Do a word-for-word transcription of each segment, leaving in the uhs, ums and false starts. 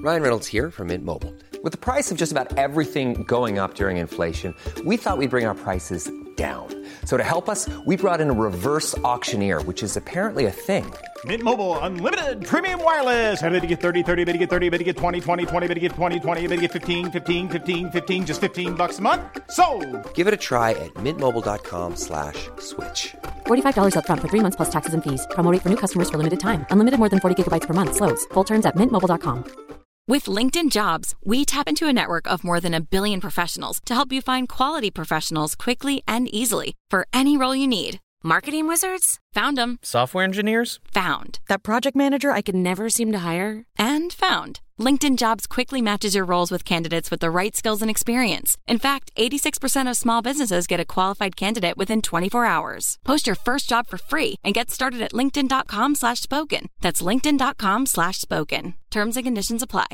Ryan Reynolds here from Mint Mobile. With the price of just about everything going up during inflation, we thought we'd bring our prices down. So to help us, we brought in a reverse auctioneer, which is apparently a thing. Mint Mobile Unlimited Premium Wireless. How to get thirty, thirty, how to get thirty, how to get twenty, twenty, twenty, how to get twenty, twenty, how to get fifteen, fifteen, fifteen, fifteen, just fifteen bucks a month? Sold! Give it a try at mintmobile.com slash switch. forty-five dollars up front for three months plus taxes and fees. Promo rate for new customers for limited time. Unlimited more than forty gigabytes per month. Slows full terms at mint mobile dot com. With LinkedIn Jobs, we tap into a network of more than a billion professionals to help you find quality professionals quickly and easily for any role you need. Marketing wizards? Found them. Software engineers? Found. That project manager I could never seem to hire? And found. LinkedIn Jobs quickly matches your roles with candidates with the right skills and experience. In fact, eighty-six percent of small businesses get a qualified candidate within twenty-four hours. Post your first job for free and get started at linkedin.com slash spoken. That's linkedin.com slash spoken. Terms and conditions apply.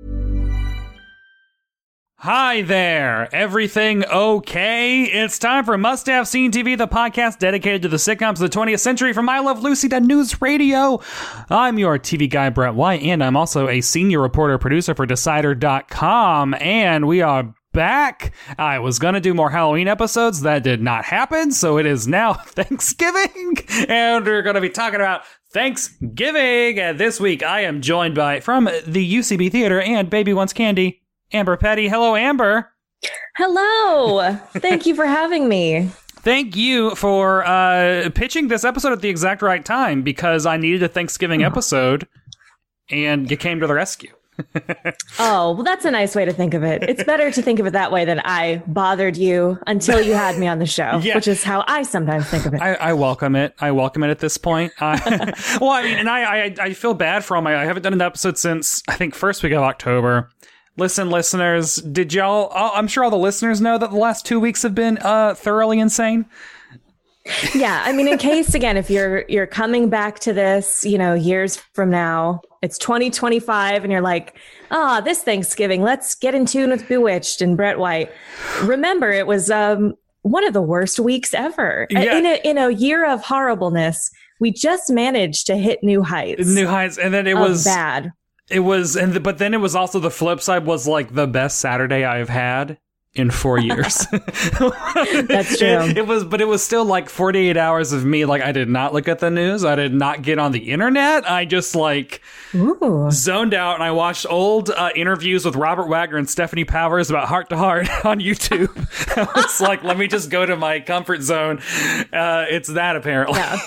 Hi there, everything okay? It's time for Must Have Seen T V, the podcast dedicated to the sitcoms of the twentieth century from I Love Lucy to News Radio. I'm your T V guy, Brett White, and I'm also a senior reporter producer for Decider dot com, and we are back. I was going to do more Halloween episodes. That did not happen, so it is now Thanksgiving, and we're going to be talking about Thanksgiving. And this week, I am joined by, from the U C B Theater and Baby Wants Candy, Amber Petty. Hello, Amber. Hello. Thank you for having me. Thank you for uh, pitching this episode at the exact right time, because I needed a Thanksgiving episode, and you came to the rescue. Oh, well, that's a nice way to think of it. It's better to think of it that way than I bothered you until you had me on the show, yeah. Which is how I sometimes think of it. I, I welcome it. I welcome it at this point. Uh, well, I mean, and I, I I feel bad for them. I, I haven't done an episode since, I think, first week of October. Listen, listeners, did y'all, I'm sure all the listeners know that the last two weeks have been uh, thoroughly insane. Yeah, I mean, in case, again, if you're you're coming back to this, you know, years from now, it's twenty twenty-five, and you're like, ah, oh, this Thanksgiving, let's get in tune with Bewitched and Brett White. Remember, it was um, one of the worst weeks ever. Yeah. In a, in a year of horribleness, we just managed to hit new heights. New heights, and then it was bad. It was, and the, but then it was also the flip side was like the best Saturday I've had in four years. That's true. It, it was, but it was still like forty-eight hours of me. Like, I did not look at the news. I did not get on the internet. I just like Ooh. zoned out, and I watched old uh, interviews with Robert Wagner and Stephanie Powers about Heart to Heart on YouTube. I was like, let me just go to my comfort zone. Uh, it's that apparently. Yeah.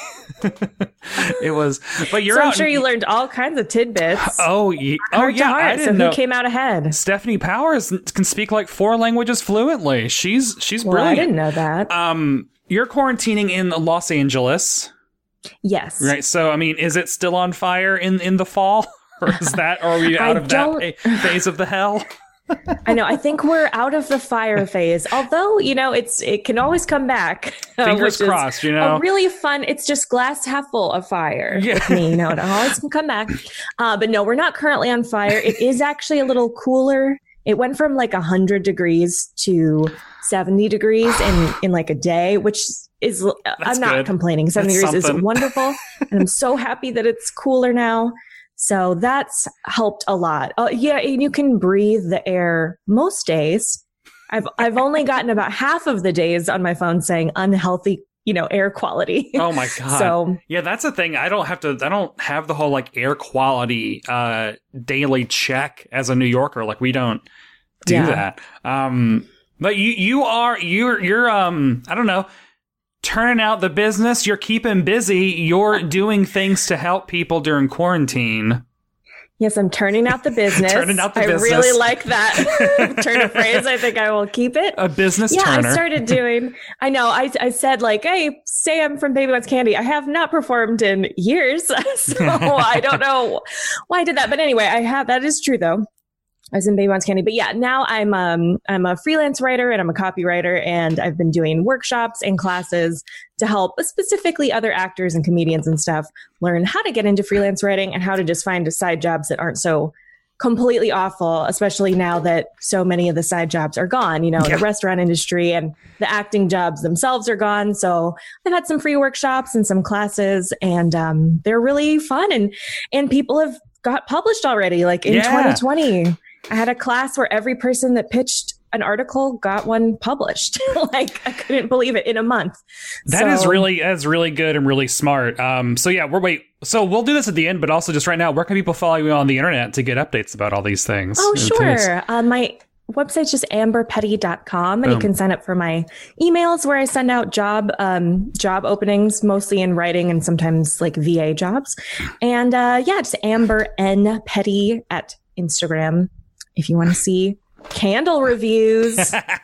It was, but you're so I'm out sure and, you learned all kinds of tidbits. Oh, yeah. Oh, heart yeah. To heart. I didn't so know. Who came out ahead? Stephanie Powers can speak like four languages fluently. She's she's well, brilliant. I didn't know that. Um, you're quarantining in Los Angeles. Yes. Right. So, I mean, is it still on fire in in the fall, or is that, or are we out of that phase of the hell? I know. I think we're out of the fire phase. Although, you know, it's it can always come back. Fingers uh, crossed, you know. A really fun. It's just glass half full of fire. Yeah. With me, you know, it always can come back. Uh, but no, we're not currently on fire. It is actually a little cooler. It went from like one hundred degrees to seventy degrees in, in like a day, which is, That's I'm not good. complaining. seventy That's degrees something. is wonderful. And I'm so happy that it's cooler now. So that's helped a lot. Uh, yeah, and you can breathe the air most days. I've I've only gotten about half of the days on my phone saying unhealthy, you know, air quality. Oh my god. So yeah, that's the thing. I don't have to. I don't have the whole like air quality uh, daily check as a New Yorker. Like we don't do yeah. that. Um, but you you are you're you're um I don't know. Turning out the business, you're keeping busy, you're doing things to help people during quarantine. Yes, I'm turning out the business. Turning out the I business. really like that turn of phrase. I think I will keep it. A business yeah, turner. I started doing, I know, I, I said like, hey, say I'm from Baby Wants Candy. I have not performed in years, so I don't know why I did that. But anyway, I have, that is true though. I was in Baby Wants Candy, but yeah, now I'm um I'm a freelance writer and I'm a copywriter, and I've been doing workshops and classes to help specifically other actors and comedians and stuff learn how to get into freelance writing and how to just find side jobs that aren't so completely awful, especially now that so many of the side jobs are gone. You know, yeah. the restaurant industry and the acting jobs themselves are gone. So I've had some free workshops and some classes, and um, they're really fun, and and people have got published already, like in Yeah. twenty twenty. I had a class where every person that pitched an article got one published. Like, I couldn't believe it in a month. That is So- really that's really good and really smart. Um, so yeah, we're wait. So we'll do this at the end, but also just right now, where can people follow you on the internet to get updates about all these things? Oh, and things? sure. Uh, my website's just amber petty dot com, and you Boom. can sign up for my emails where I send out job um, job openings, mostly in writing and sometimes like V A jobs. And uh, yeah, just Amber N Petty at Instagram if you want to see candle reviews,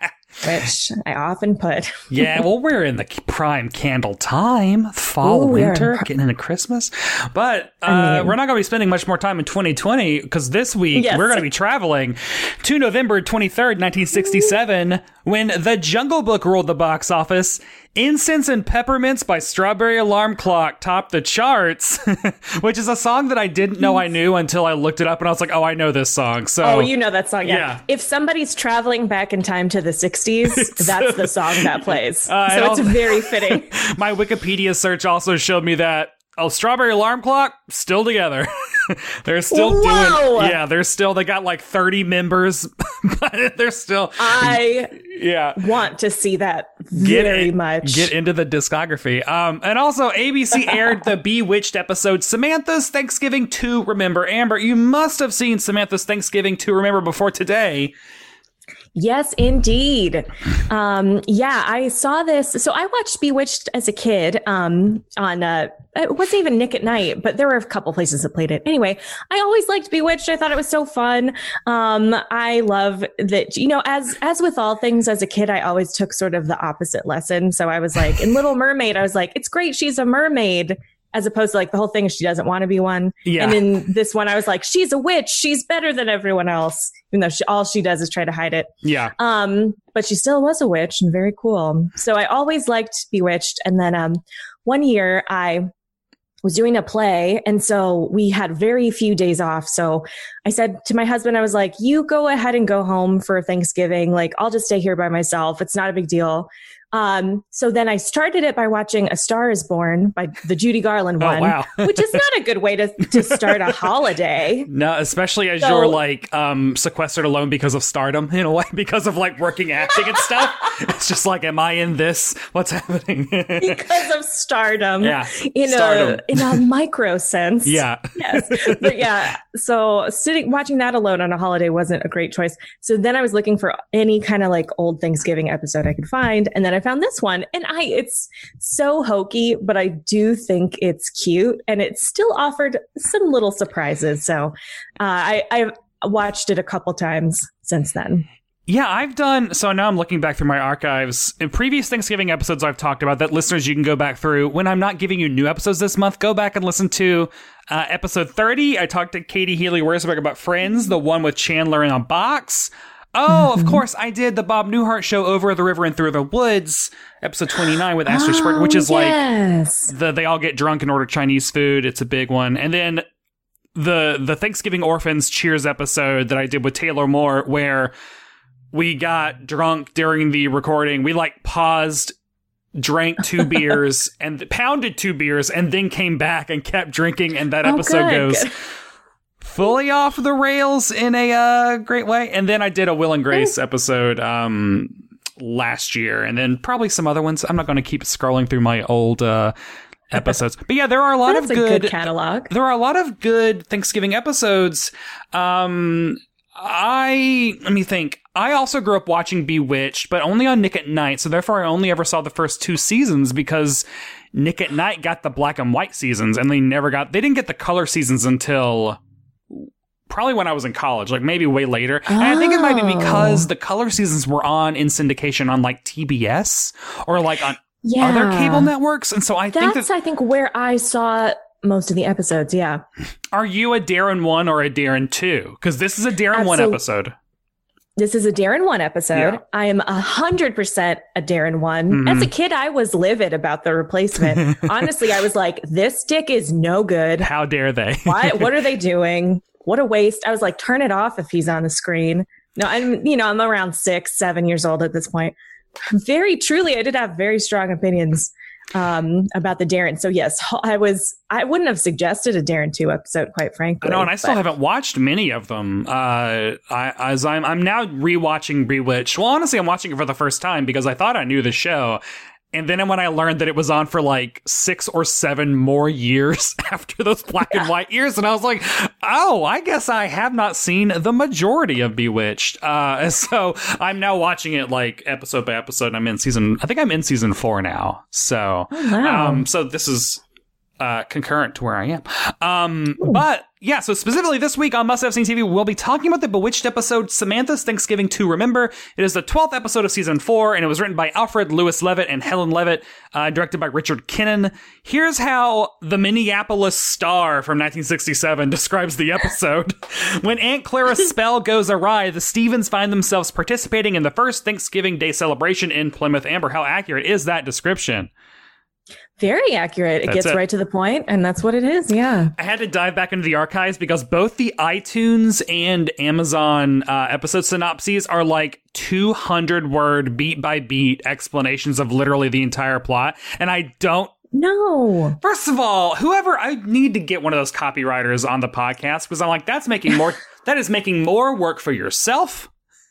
which I often put. Yeah, well, we're in the prime candle time, fall, Ooh, we are in winter, pri- getting into Christmas. But uh, I mean- we're not going to be spending much more time in twenty twenty because this week Yes. we're going to be traveling to November twenty-third, nineteen sixty-seven, when The Jungle Book ruled the box office. Incense and Peppermints by Strawberry Alarm Clock topped the charts, which is a song that I didn't know I knew until I looked it up, and I was like, oh, I know this song. So Oh, you know that song, yeah. Yeah. If somebody's traveling back in time to the sixties, that's the song that plays. Uh, and so it's also- very fitting. my Wikipedia search also showed me that oh, Strawberry Alarm Clock still together. They're still Whoa! doing. Yeah, they're still. They got like thirty members, but they're still. I Yeah. want to see that Get very in- much. Get into the discography. Um, and also A B C aired the Bewitched episode Samantha's Thanksgiving to Remember. Amber, you must have seen Samantha's Thanksgiving to Remember before today. Yes, indeed. Um, yeah, I saw this. So I watched Bewitched as a kid um, on, uh, it wasn't even Nick at Night, but there were a couple places that played it. Anyway, I always liked Bewitched. I thought it was so fun. Um, I love that, you know, as, as with all things as a kid, I always took sort of the opposite lesson. So I was like, in Little Mermaid, I was like, it's great. She's a mermaid. As opposed to like the whole thing, she doesn't want to be one. Yeah. And in this one, I was like, she's a witch. She's better than everyone else, even though she, all she does is try to hide it. Yeah. Um, but she still was a witch and very cool. So I always liked Bewitched. And then um, one year I was doing a play. And so we had very few days off. So I said to my husband, I was like, you go ahead and go home for Thanksgiving. Like, I'll just stay here by myself. It's not a big deal. Um, so then I started it by watching A Star is Born by the Judy Garland Oh, one, wow. which is not a good way to, to start a holiday. No, especially as So- you're like um, sequestered alone because of stardom in a way, because of like working acting and stuff. It's just like, am I in this? What's happening? Because of stardom. Yeah, In stardom. a in a micro sense. Yeah. Yes. But yeah. So sitting watching that alone on a holiday wasn't a great choice. So then I was looking for any kind of like old Thanksgiving episode I could find. And then I found this one. And I it's so hokey, but I do think it's cute. And it still offered some little surprises. So uh, I, I've watched it a couple times since then. Yeah, I've done. So now I'm looking back through my archives. In previous Thanksgiving episodes I've talked about that, listeners, you can go back through. When I'm not giving you new episodes this month, go back and listen to uh, episode thirty. I talked to Katie Healy-Wurzburg about Friends, the one with Chandler in a box. Oh, of course, I did the Bob Newhart show, Over the River and Through the Woods, episode twenty-nine with Ashley Spurgeon, which is yes. like the they all get drunk and order Chinese food. It's a big one. And then the the Thanksgiving Orphans Cheers episode that I did with Taylor Moore, where we got drunk during the recording. We like paused, drank two beers and pounded two beers and then came back and kept drinking. And that Oh, episode good, goes good. fully off the rails in a uh, great way. And then I did a Will and Grace episode um, last year, and then probably some other ones. I'm not going to keep scrolling through my old uh, episodes. But yeah, there are a lot That's of a good, good catalog. there are a lot of good Thanksgiving episodes. Um, I let me think. I also grew up watching Bewitched, but only on Nick at Night. So therefore, I only ever saw the first two seasons because Nick at Night got the black and white seasons, and they never got. They didn't get the color seasons until probably when I was in college, like maybe way later. And I think it might be because the color seasons were on in syndication on like T B S or like on Yeah. other cable networks. And so I think That's, that. I think, where I saw most of the episodes. Yeah. Are you a Darren one or a Darren two? Because this is a Darren one Absol- episode. This is a Darren one episode. Yeah. I am a hundred percent a Darren one. Mhm. As a kid, I was livid about the replacement. Honestly, I was like, this dick is no good. How dare they? Why? What are they doing? What a waste. I was like, turn it off if he's on the screen. No, I'm, you know, I'm around six, seven years old at this point. Very truly, I did have very strong opinions. um, about the Darren. So yes, I was, I wouldn't have suggested a Darren two episode, quite frankly. I know, and I still but. haven't watched many of them. Uh, I, as I'm, I'm now rewatching Bewitched. Well, honestly, I'm watching it for the first time because I thought I knew the show. And then when I learned that it was on for like six or seven more years after those black and white years, and I was like, oh, I guess I have not seen the majority of Bewitched. Uh, so I'm now watching it like episode by episode. I'm in season, I think I'm in season four now. So, oh, wow. um, so this is uh, concurrent to where I am. Um, but yeah, so specifically this week on Must Have Seen T V, we'll be talking about the Bewitched episode, Samantha's Thanksgiving to Remember. It is the twelfth episode of season four, and it was written by Alfred Lewis Levitt and Helen Levitt, uh, directed by Richard Kinnon. Here's how the Minneapolis Star from nineteen sixty-seven describes the episode. When Aunt Clara's spell goes awry, the Stevens find themselves participating in the first Thanksgiving Day celebration in Plymouth. Amber, how accurate is that description? Very accurate. It That's gets it. right to the point, and that's what it is. Yeah. I had to dive back into the archives because both the iTunes and Amazon uh, episode synopses are like two hundred word beat by beat explanations of literally the entire plot. And I don't. No. First of all, whoever, I need to get one of those copywriters on the podcast because I'm like, that's making more, that is making more work for yourself.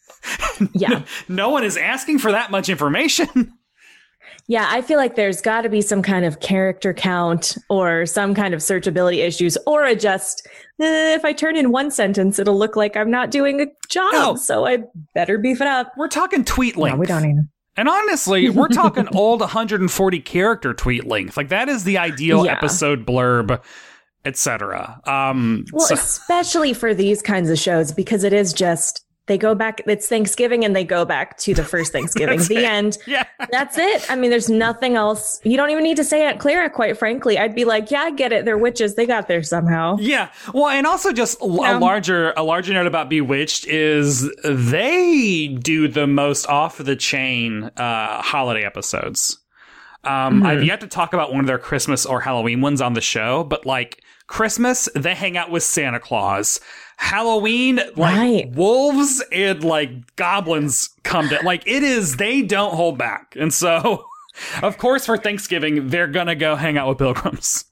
Yeah. No one is asking for that much information. Yeah, I feel like there's got to be some kind of character count or some kind of searchability issues, or a just, eh, if I turn in one sentence, it'll look like I'm not doing a job. No. So I better beef it up. We're talking tweet length. No, we don't even. And honestly, we're talking old one hundred forty character tweet length. Like that is the ideal Yeah. episode blurb, et cetera. Um, Well, so- especially for these kinds of shows, because it is just, they go back, it's Thanksgiving and they go back to the first Thanksgiving, That's the it. end. Yeah. That's it. I mean, there's nothing else. You don't even need to say Aunt Clara, quite frankly. I'd be like, yeah, I get it. They're witches. They got there somehow. Yeah. Well, and also just a Yeah. larger a larger note about Bewitched is they do the most off the chain uh, holiday episodes. Um, Mm-hmm. I've yet to talk about one of their Christmas or Halloween ones on the show, but like Christmas, they hang out with Santa Claus. Halloween, like Right. wolves and like goblins come to, like it is, they don't hold back. And so, of course, for Thanksgiving, they're gonna go hang out with pilgrims.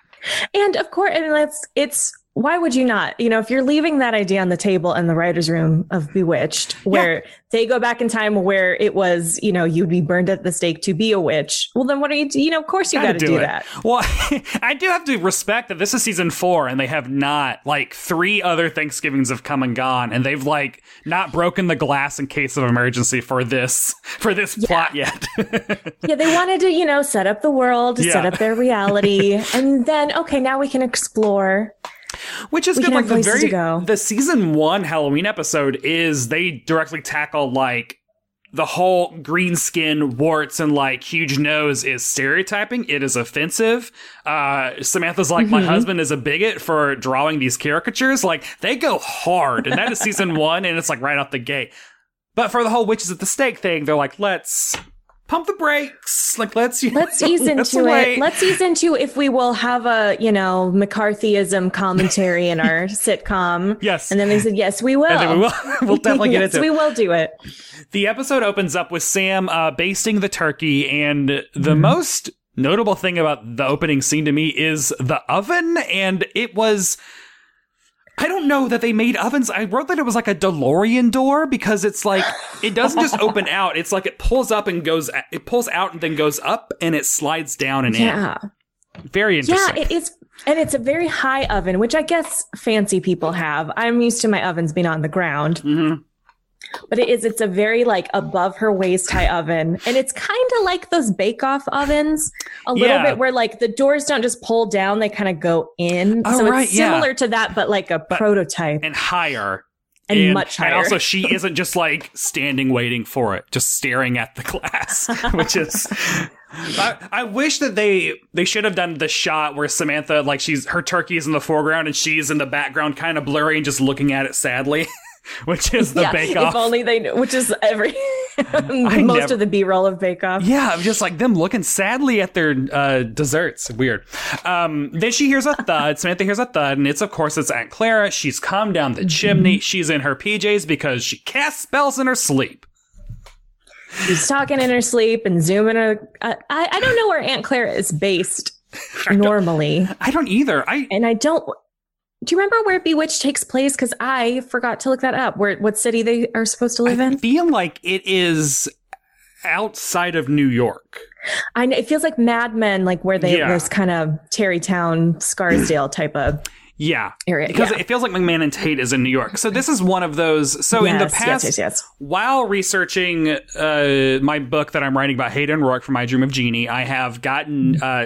And of course, and that's, it's, why would you not? You know, if you're leaving that idea on the table in the writer's room of Bewitched, where they go back in time where it was, you know, you'd be burned at the stake to be a witch. Well, then what are you, do? You know, of course you got to do, it. that. Well, I do have to respect that this is season four and they have not, like, three other Thanksgivings have come and gone and they've, like, not broken the glass in case of emergency for this, for this plot yet. Yeah, they wanted to, you know, set up the world, Yeah. set up their reality, and then, okay, now we can explore. Which is We good. can Like have the places very, to go. the season one Halloween episode is they directly tackle, like, the whole green skin, warts, and like huge nose is stereotyping. It is offensive. Uh, Samantha's like, my husband is a bigot for drawing these caricatures. Like, they go hard. And that is season one, and it's like right off the gate. But for the whole witches at the stake thing, they're like, let's pump the brakes. Like, let's Let's ease let's into wait. it. Let's ease into if we will have a, you know, McCarthyism commentary in our sitcom. Yes. And then they said, yes, we will. And then we will. We'll definitely get yes, into it. we will do it. The episode opens up with Sam uh, basting the turkey, and the Mm-hmm. most notable thing about the opening scene to me is the oven, and it was... I don't know that they made ovens. I wrote that it was like a DeLorean door because it's like, it doesn't just open out. It's like it pulls up and goes, it pulls out and then goes up and it slides down and Yeah. in. Very interesting. Yeah, it is. And it's a very high oven, which I guess fancy people have. I'm used to my ovens being on the ground. Mm-hmm. But it is, it's a very like above her waist high oven. And it's kind of like those Bake Off ovens a little Yeah. bit where like the doors don't just pull down, they kind of go in. Oh, so right, it's yeah. similar to that, but like a prototype. And higher. And much higher. And also, she isn't just like standing waiting for it, just staring at the glass, which is. I, I wish that they they should have done the shot where Samantha, like she's her turkey is in the foreground and she's in the background, kind of blurry and just looking at it sadly, which is the yeah, Bake Off. if only they knew, which is every most never- of the B-roll of Bake Off. Yeah, just like them looking sadly at their uh, desserts. Weird. Um, then she hears a thud. Samantha hears a thud, and it's, of course, it's Aunt Clara. She's come down the chimney. She's in her P Js because she casts spells in her sleep. She's talking in her sleep and zooming her. Uh, I, I don't know where Aunt Clara is based I normally. Don't, I don't either. I And I don't. Do you remember where Bewitched takes place? Because I forgot to look that up. Where what city they are supposed to live I in? feel like it is outside of New York. I know, it feels like Mad Men, like where they Yeah. there's kind of Terrytown, Scarsdale type of Yeah. area. Because Yeah. it feels like McMahon and Tate is in New York. So this is one of those. So in the Yes, past, yes, yes, yes. while researching uh, my book that I'm writing about Hayden Rourke from I Dream of Jeannie, I have gotten uh,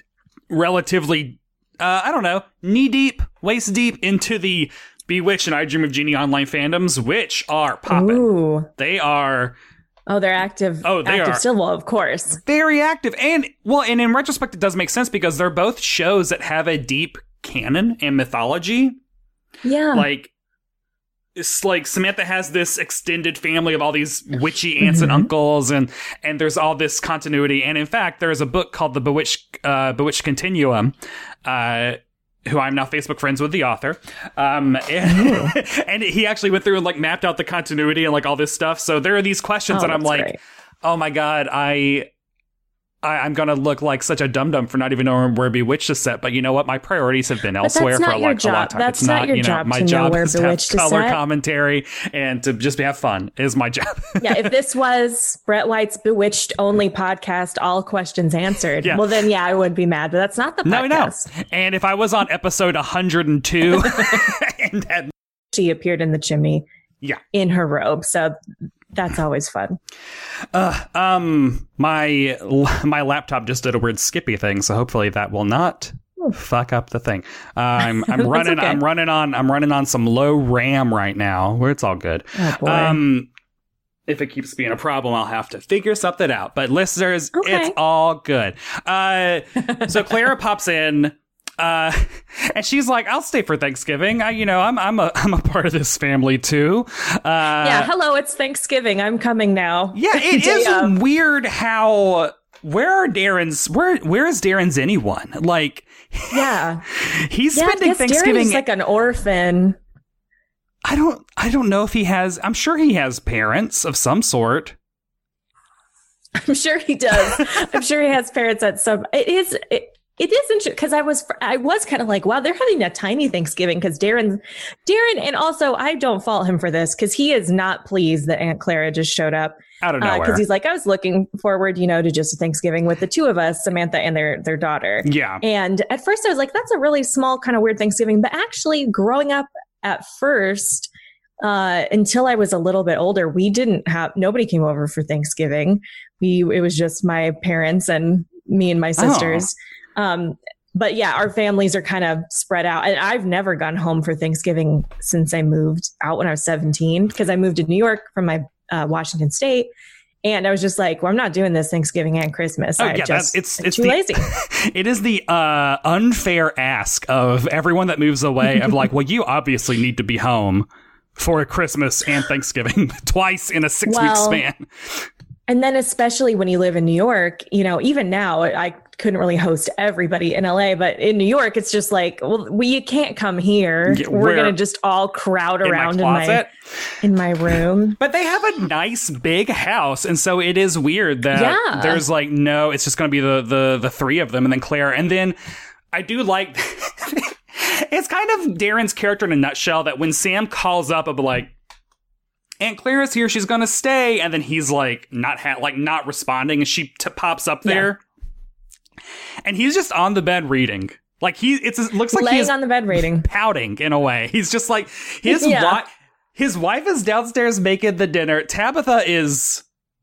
relatively, uh, I don't know, knee deep, waist deep into the Bewitched and I Dream of Jeannie online fandoms, which are popping. Ooh. They are Oh, they're active. Oh, they active are. still, well, of course. very active. And, well, and in retrospect, it does make sense because they're both shows that have a deep canon and mythology. Yeah. Like, it's like Samantha has this extended family of all these witchy aunts and Mm-hmm. uncles, and and there's all this continuity. And in fact, there's a book called The Bewitched uh, Bewitched Continuum, uh, who I'm now Facebook friends with the author. Um, and, and he actually went through and like mapped out the continuity and like all this stuff. So there are these questions, Oh, and I'm that's like, great. oh my god, I. I, I'm gonna look like such a dum dum for not even knowing where Bewitched is set, but you know what? My priorities have been that's elsewhere not for a, your like, a long job. time. That's it's not not your you know job my to know job where is to have Bewitched is color set. commentary and to just have fun is my job. Yeah, if this was Brett White's Bewitched only podcast, all questions answered, Yeah. well, then yeah, I would be mad, but that's not the No, no. podcast. And if I was on episode one hundred two and had, She appeared in the chimney yeah, in her robe, so that's always fun. uh, um, my my laptop just did a weird skippy thing, so hopefully that will not fuck up the thing. Uh, I'm I'm That's running okay. I'm running on I'm running on some low RAM right now, where it's all good. Oh, boy. Um, if it keeps being a problem, I'll have to figure something out. But listeners, Okay. it's all good. Uh, so Clara pops in. Uh, and she's like, "I'll stay for Thanksgiving. I, you know, I'm, I'm a, I'm a part of this family too." Uh, yeah, hello, it's Thanksgiving. I'm coming now. yeah, it Day is of. weird how where are Darren's where where is Darren's anyone? Like, Yeah. he's Yeah, I spending guess Thanksgiving. Darren's like an orphan. I don't, I don't know if he has. I'm sure he has parents of some sort. I'm sure he does. I'm sure he has parents at some. It is. It, it isn't because I was. I was kind of like, wow, they're having a tiny Thanksgiving because Darren, Darren, and also I don't fault him for this because he is not pleased that Aunt Clara just showed up. Out of nowhere. Because he's like, I was looking forward, you know, to just a Thanksgiving with the two of us, Samantha and their their daughter. Yeah. And at first I was like, that's a really small, kind of weird Thanksgiving. But actually, growing up at first, uh, until I was a little bit older, we didn't have nobody came over for Thanksgiving. We it was just my parents and me and my sisters. Um, but yeah, our families are kind of spread out. And I've never gone home for Thanksgiving since I moved out when I was seventeen, because I moved to New York from my uh, Washington State. And I was just like, well, I'm not doing this Thanksgiving and Christmas. Oh, I yeah, just, that's, it's I'm it's too the, lazy. It is the uh, unfair ask of everyone that moves away of like, well, you obviously need to be home for Christmas and Thanksgiving twice in a six week Well, span. And then especially when you live in New York, you know, even now I couldn't really host everybody in L A, but in New York, it's just like, well, we you can't come here. Yeah, We're where- going to just all crowd In my around in my, closet. in my room. But they have a nice big house, and so it is weird that Yeah. there's like no, it's just going to be the the the three of them, and then Claire, and then I do like. It's kind of Darren's character in a nutshell that when Sam calls up, I'll be like, Aunt Clara's here, she's gonna stay, and then he's like not ha- like not responding, and she t- pops up there, and he's just on the bed reading, like he it's it looks like Laying he's on the bed reading. pouting in a way. He's just like his Yeah. wife. His wife is downstairs making the dinner. Tabitha is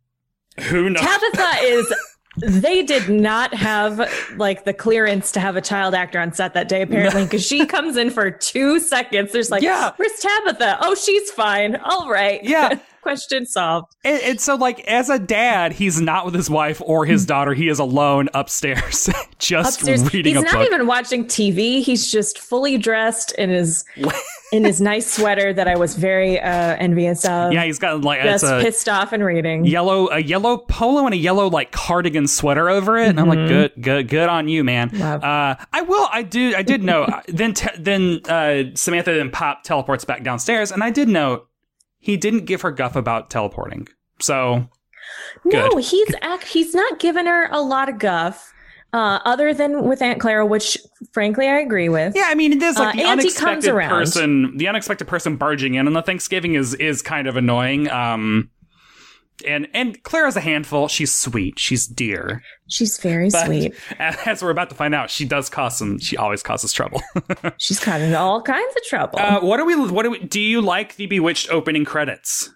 who knows. Tabitha is. They did not have like the clearance to have a child actor on set that day, apparently, because she comes in for two seconds. There's like, Yeah. where's Tabitha? Oh, she's fine. All right. Yeah. Question solved. And, and so, like, as a dad, he's not with his wife or his daughter. He is alone upstairs, just Upstairs. reading He's a not book. even watching T V. He's just fully dressed in his in his nice sweater that I was very uh, envious of. Yeah, he's got like just it's a pissed off and reading. yellow, a yellow polo and a yellow like cardigan sweater over it. And I'm like, good, good, good on you, man. Love. Uh, I will, I do, I did know. then, te- then uh, Samantha and Pop teleports back downstairs, and I did note he didn't give her guff about teleporting. So No, Good. he's act, he's not given her a lot of guff. Uh, other than with Aunt Clara, which frankly I agree with. Yeah, I mean, it is like Uh, the Auntie comes unexpected around. person, the unexpected person barging in on the Thanksgiving is is kind of annoying. Um, and and Clara's a handful. She's sweet. She's dear. She's very But sweet. as we're about to find out, she does cause some. She always causes trouble. She's causing all kinds of trouble. uh, what are we? What do we? Do you like the Bewitched opening credits?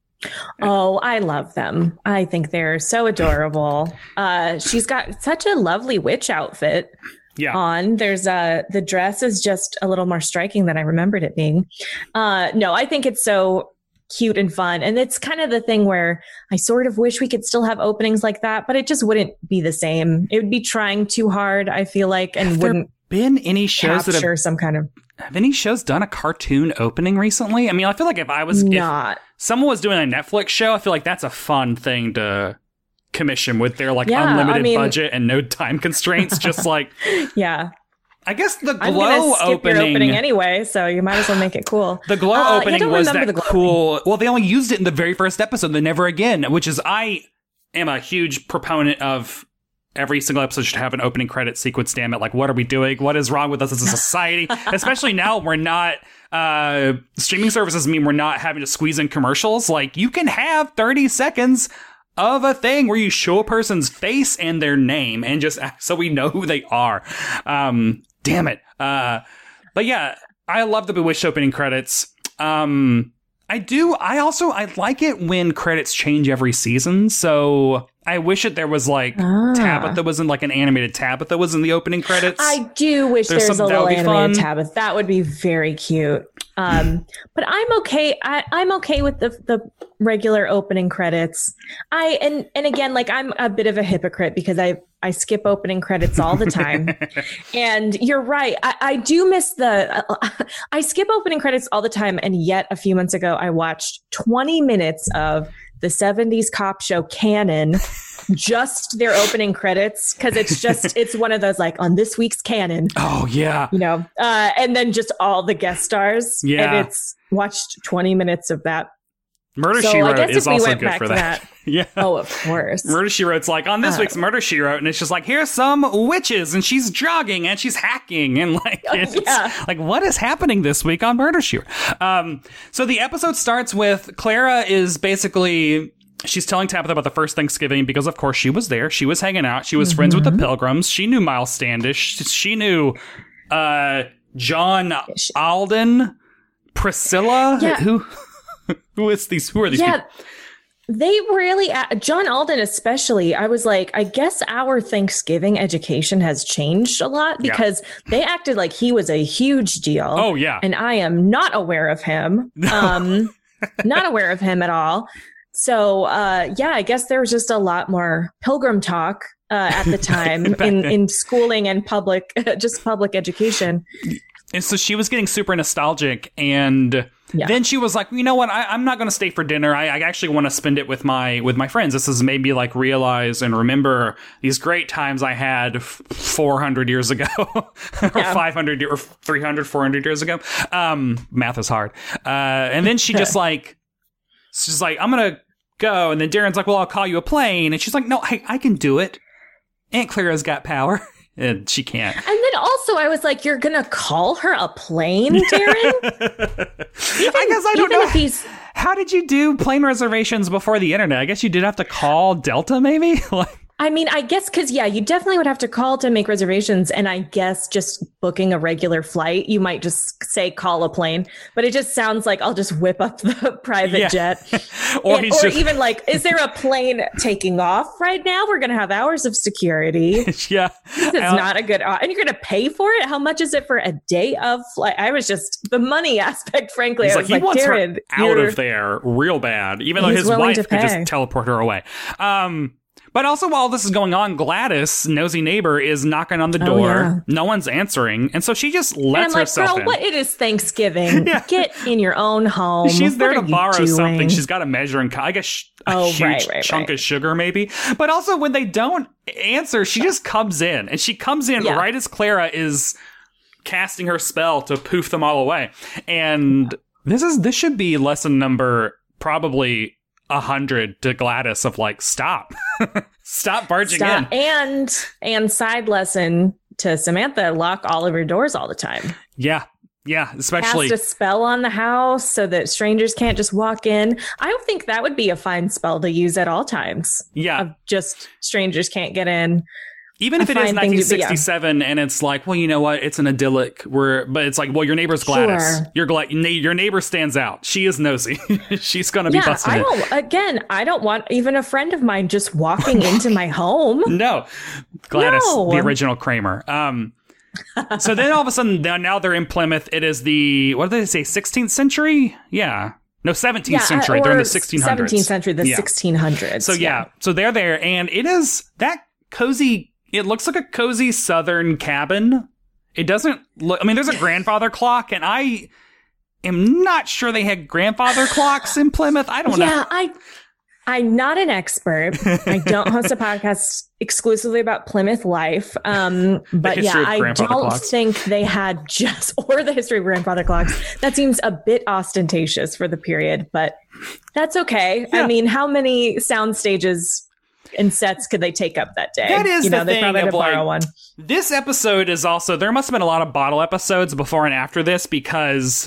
Oh, I love them. I think they're so adorable. Uh, she's got such a lovely witch outfit Yeah. on. There's uh the dress is just a little more striking than I remembered it being. Uh, no, I think it's so cute and fun. And it's kind of the thing where I sort of wish we could still have openings like that, but it just wouldn't be the same. It would be trying too hard, I feel like, and Have there wouldn't been any shows that capture have, some kind of have any shows done a cartoon opening recently? I mean, I feel like if I was if not. someone was doing a Netflix show, I feel like that's a fun thing to commission with their like Yeah, unlimited I mean- budget and no time constraints. Just like, Yeah. I guess the I'm Glow gonna skip opening, your opening anyway, so you might as well make it cool. the Glow Uh, yeah, I opening don't was remember that the Glow cool. Well, they only used it in the very first episode, then never again. Which is, I am a huge proponent of every single episode should have an opening credit sequence. Damn it! Like, what are we doing? What is wrong with us as a society? Especially now, we're not. Uh, streaming services mean we're not having to squeeze in commercials. Like, you can have thirty seconds of a thing where you show a person's face and their name and just so we know who they are. Um, damn it. Uh, but yeah, I love the Bewitched opening credits. Um, I do. I also, I like it when credits change every season. So I wish that there was like Ah. Tabitha was in like an animated Tabitha was in the opening credits. I do wish There's there's, some- a that little would be animated fun. Tabitha. That would be very cute. Um, but I'm okay. I, I'm okay with the the regular opening credits. I and and again, like I'm a bit of a hypocrite because I I skip opening credits all the time. And you're right. I, I do miss the. Uh, I skip opening credits all the time. And yet, a few months ago, I watched twenty minutes of the seventies cop show Canon. Just their opening credits because it's just it's one of those like on this week's Canon, Oh yeah. you know, uh, and then just all the guest stars. Yeah. And it's watched twenty minutes of that. Murder So She I Wrote guess is if we also went good back for to that. that- Yeah. Oh, of course. Murder She Wrote's like, on this Uh, week's Murder She Wrote, and it's just like, here's some witches, and she's jogging, and she's hacking, and like, Oh, it's yeah. like, what is happening this week on Murder She Wrote? Um, so the episode starts with Clara is basically, she's telling Tabitha about the first Thanksgiving, because of course she was there, she was hanging out, she was Mm-hmm. friends with the Pilgrims, she knew Miles Standish, she knew, uh, John Alden, Priscilla, Yeah. who, who is these, who are these Yeah. people? They really, uh, John Alden especially, I was like, I guess our Thanksgiving education has changed a lot Yeah. because they acted like he was a huge deal. Oh, yeah. And I am not aware of him. Um, not aware of him at all. So, uh, yeah, I guess there was just a lot more pilgrim talk uh, at the time Back in, then. in schooling and public, just public education. And so she was getting super nostalgic, and Yeah. then she was like, "You know what? I, I'm not going to stay for dinner. I, I actually want to spend it with my with my friends. This is maybe like realize and remember these great times I had f- four hundred years ago, or Yeah. five hundred or three hundred, four hundred years ago. Um, math is hard. Uh, and then she just like, she's like, I'm gonna go. And then Darren's like, well, I'll call you a plane. And she's like, no, I, I can do it. Aunt Clara's got power. And she can't. And then also, I was like, "You're gonna call her a plane, Darren?" I guess I don't even know. if he's- How did you do plane reservations before the internet? I guess you did have to call Delta, maybe? Like, I mean, I guess because, yeah, you definitely would have to call to make reservations. And I guess just booking a regular flight, you might just say call a plane. But it just sounds like I'll just whip up the private Yeah. jet. or And- he's or just, even like, is there a plane taking off right now? We're going to have hours of security. yeah. It's Uh, not a good, and you're going to pay for it. How much is it for a day of flight? I was just the money aspect. Frankly, He's I like, was he like, wants Darren, her out you're- of there real bad, even though He's his willing wife to could just pay. teleport her away. Um, but also, while this is going on, Gladys, nosy neighbor, is knocking on the Oh, door. yeah. No one's answering. And so she just And I'm lets like, herself girl, in. what? It is Thanksgiving. Yeah. Get in your own home. She's there What to are you borrow something. doing? She's got a measuring cup. I guess sh- a Oh, huge right, right, chunk right. of sugar, maybe. But also, when they don't answer, she just comes in. And she comes in Yeah. right as Clara is casting her spell to poof them all away. And this is this should be lesson number probably a hundred to Gladys of like, stop, stop barging Stop. in. And, and side lesson to Samantha, lock all of your doors all the time. Yeah. Yeah. Especially cast a spell on the house so that strangers can't just walk in. I don't think that would be a fine spell to use at all times. Yeah. Of just strangers can't get in. Even if a it is fine thing to- nineteen sixty-seven and it's like, well, you know what? It's an idyllic where, but it's like, well, your neighbor's Gladys. Sure. Your, Gla- your neighbor stands out. She is nosy. She's going to be Yeah, busting I it. don't, again, I don't want even a friend of mine just walking into my home. No. Gladys, No. the original Kramer. Um, so then all of a sudden, now now they're in Plymouth. It is the, what did they say, sixteenth century? Yeah. No, seventeenth Yeah, century. or They're in the sixteen hundreds. seventeenth century, the Yeah. sixteen hundreds. So yeah. so they're there, and it is that cozy. It looks like a cozy southern cabin. It doesn't look. I mean, there's a grandfather clock, and I am not sure they had grandfather clocks in Plymouth. I don't Yeah, know. I, I'm not an expert. I don't host a podcast exclusively about Plymouth life. Um, but yeah, history of I grandfather don't clocks. think they had just, or the history of grandfather clocks. That seems a bit ostentatious for the period, but that's okay. Yeah. I mean, how many sound stages and sets could they take up that day? That is you know, the they thing probably had of to borrow like, one. This episode is also, there must have been a lot of bottle episodes before and after this because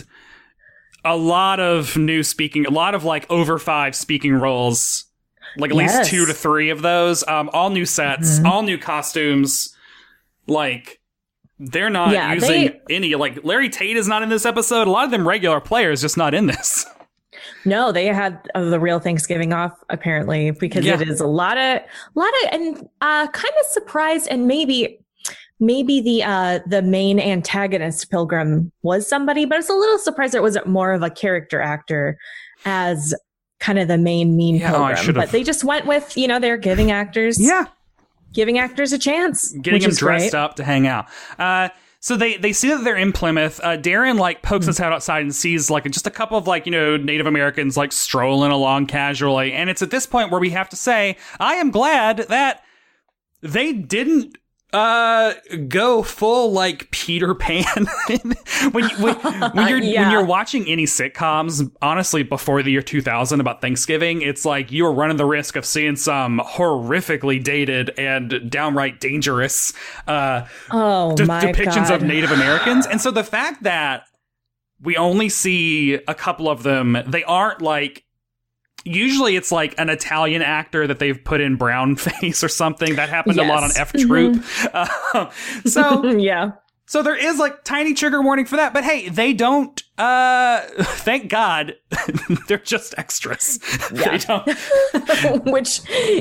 a lot of new speaking, a lot of like over five speaking roles, like at Yes. least two to three of those, um, all new sets, Mhm. all new costumes. Like, they're not Yeah, using they- any, like Larry Tate is not in this episode. A lot of them regular players just not in this. No, they had uh, the real Thanksgiving off apparently because Yeah. it is a lot of, lot of, and uh, kind of surprised, and maybe, maybe the uh, the main antagonist Pilgrim was somebody, but it's a little surprised that it wasn't more of a character actor as kind of the main mean Yeah, oh, I Pilgrim. should've- But they just went with, you know, they're giving actors, giving actors a chance, Getting which him is dressed great. up to hang out. Uh, so they, they see that they're in Plymouth. Uh, Darren like pokes Hmm. his head outside and sees like just a couple of like, you know, Native Americans like strolling along casually. And it's at this point where we have to say, I am glad that they didn't uh go full like Peter Pan. when, you, when, when you're when Yeah. you're watching any sitcoms, honestly, before the year two thousand about Thanksgiving, it's like you're running the risk of seeing some horrifically dated and downright dangerous uh Oh de- my depictions God. of Native Americans. And so the fact that we only see a couple of them, they aren't like, usually it's like an Italian actor that they've put in brown face or something. That happened a lot on Yes. F Troop. Uh, so yeah. so there is like tiny trigger warning for that. But hey, they don't, uh, thank God, they're just extras. Yeah. They don't. Which,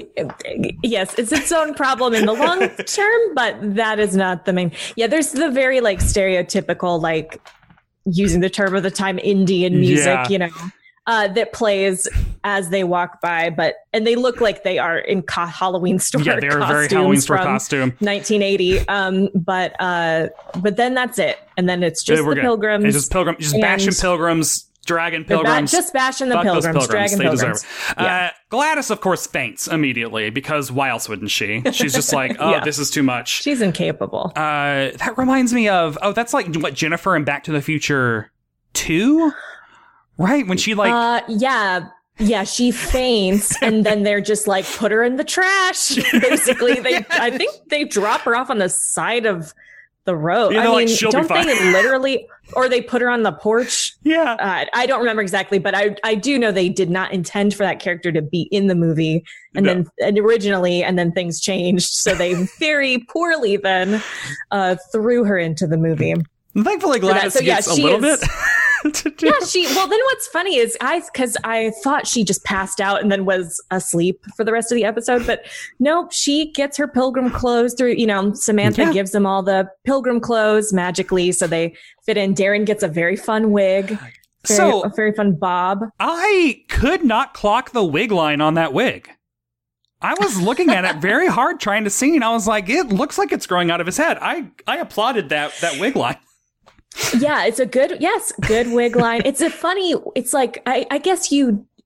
yes, it's its own problem in the long term, but that is not the main. Yeah, there's the very like stereotypical, like using the term of the time, Indian music, Yeah. you know, uh, that plays as they walk by, but and they look like they are in co- Halloween store. Yeah, they're a very costumes Halloween store from costume. nineteen eighty. Um, but uh, but then that's it, and then it's just We're the good. pilgrims. It's just pilgrim, just and- bashing pilgrims, dragging They're ba- pilgrims. just bashing the Fuck those pilgrims, dragging they pilgrims. deserve it. Yeah. Uh, Gladys, of course, faints immediately because why else wouldn't she? She's just like, oh, Yeah. this is too much. She's incapable. Uh, that reminds me of, oh, that's like what Jennifer in Back to the Future two? Right? When she like, uh, yeah. Yeah, she faints, and then they're just like, put her in the trash. Basically, they, I think they drop her off on the side of the road. Yeah, I they're like, mean, "She'll be don't fine." they literally, or they put her on the porch? yeah. Uh, I don't remember exactly, but I, I do know they did not intend for that character to be in the movie, and No. then and originally, and then things changed, so they very poorly then uh, threw her into the movie. Thankfully, that. Gladys So, yeah, gets a she little is- bit to do. Yeah, she. Well, then what's funny is I, because I thought she just passed out and then was asleep for the rest of the episode, but nope, she gets her pilgrim clothes through. You know, Samantha Yeah. gives them all the pilgrim clothes magically, so they fit in. Darren gets a very fun wig, very, So- a very fun bob. I could not clock the wig line on that wig. I was looking at it very hard trying to see, and I was like, it looks like it's growing out of his head. I, I applauded that that wig line. Yeah, it's a good, yes, good wig line. It's a funny, it's like, I, I guess you,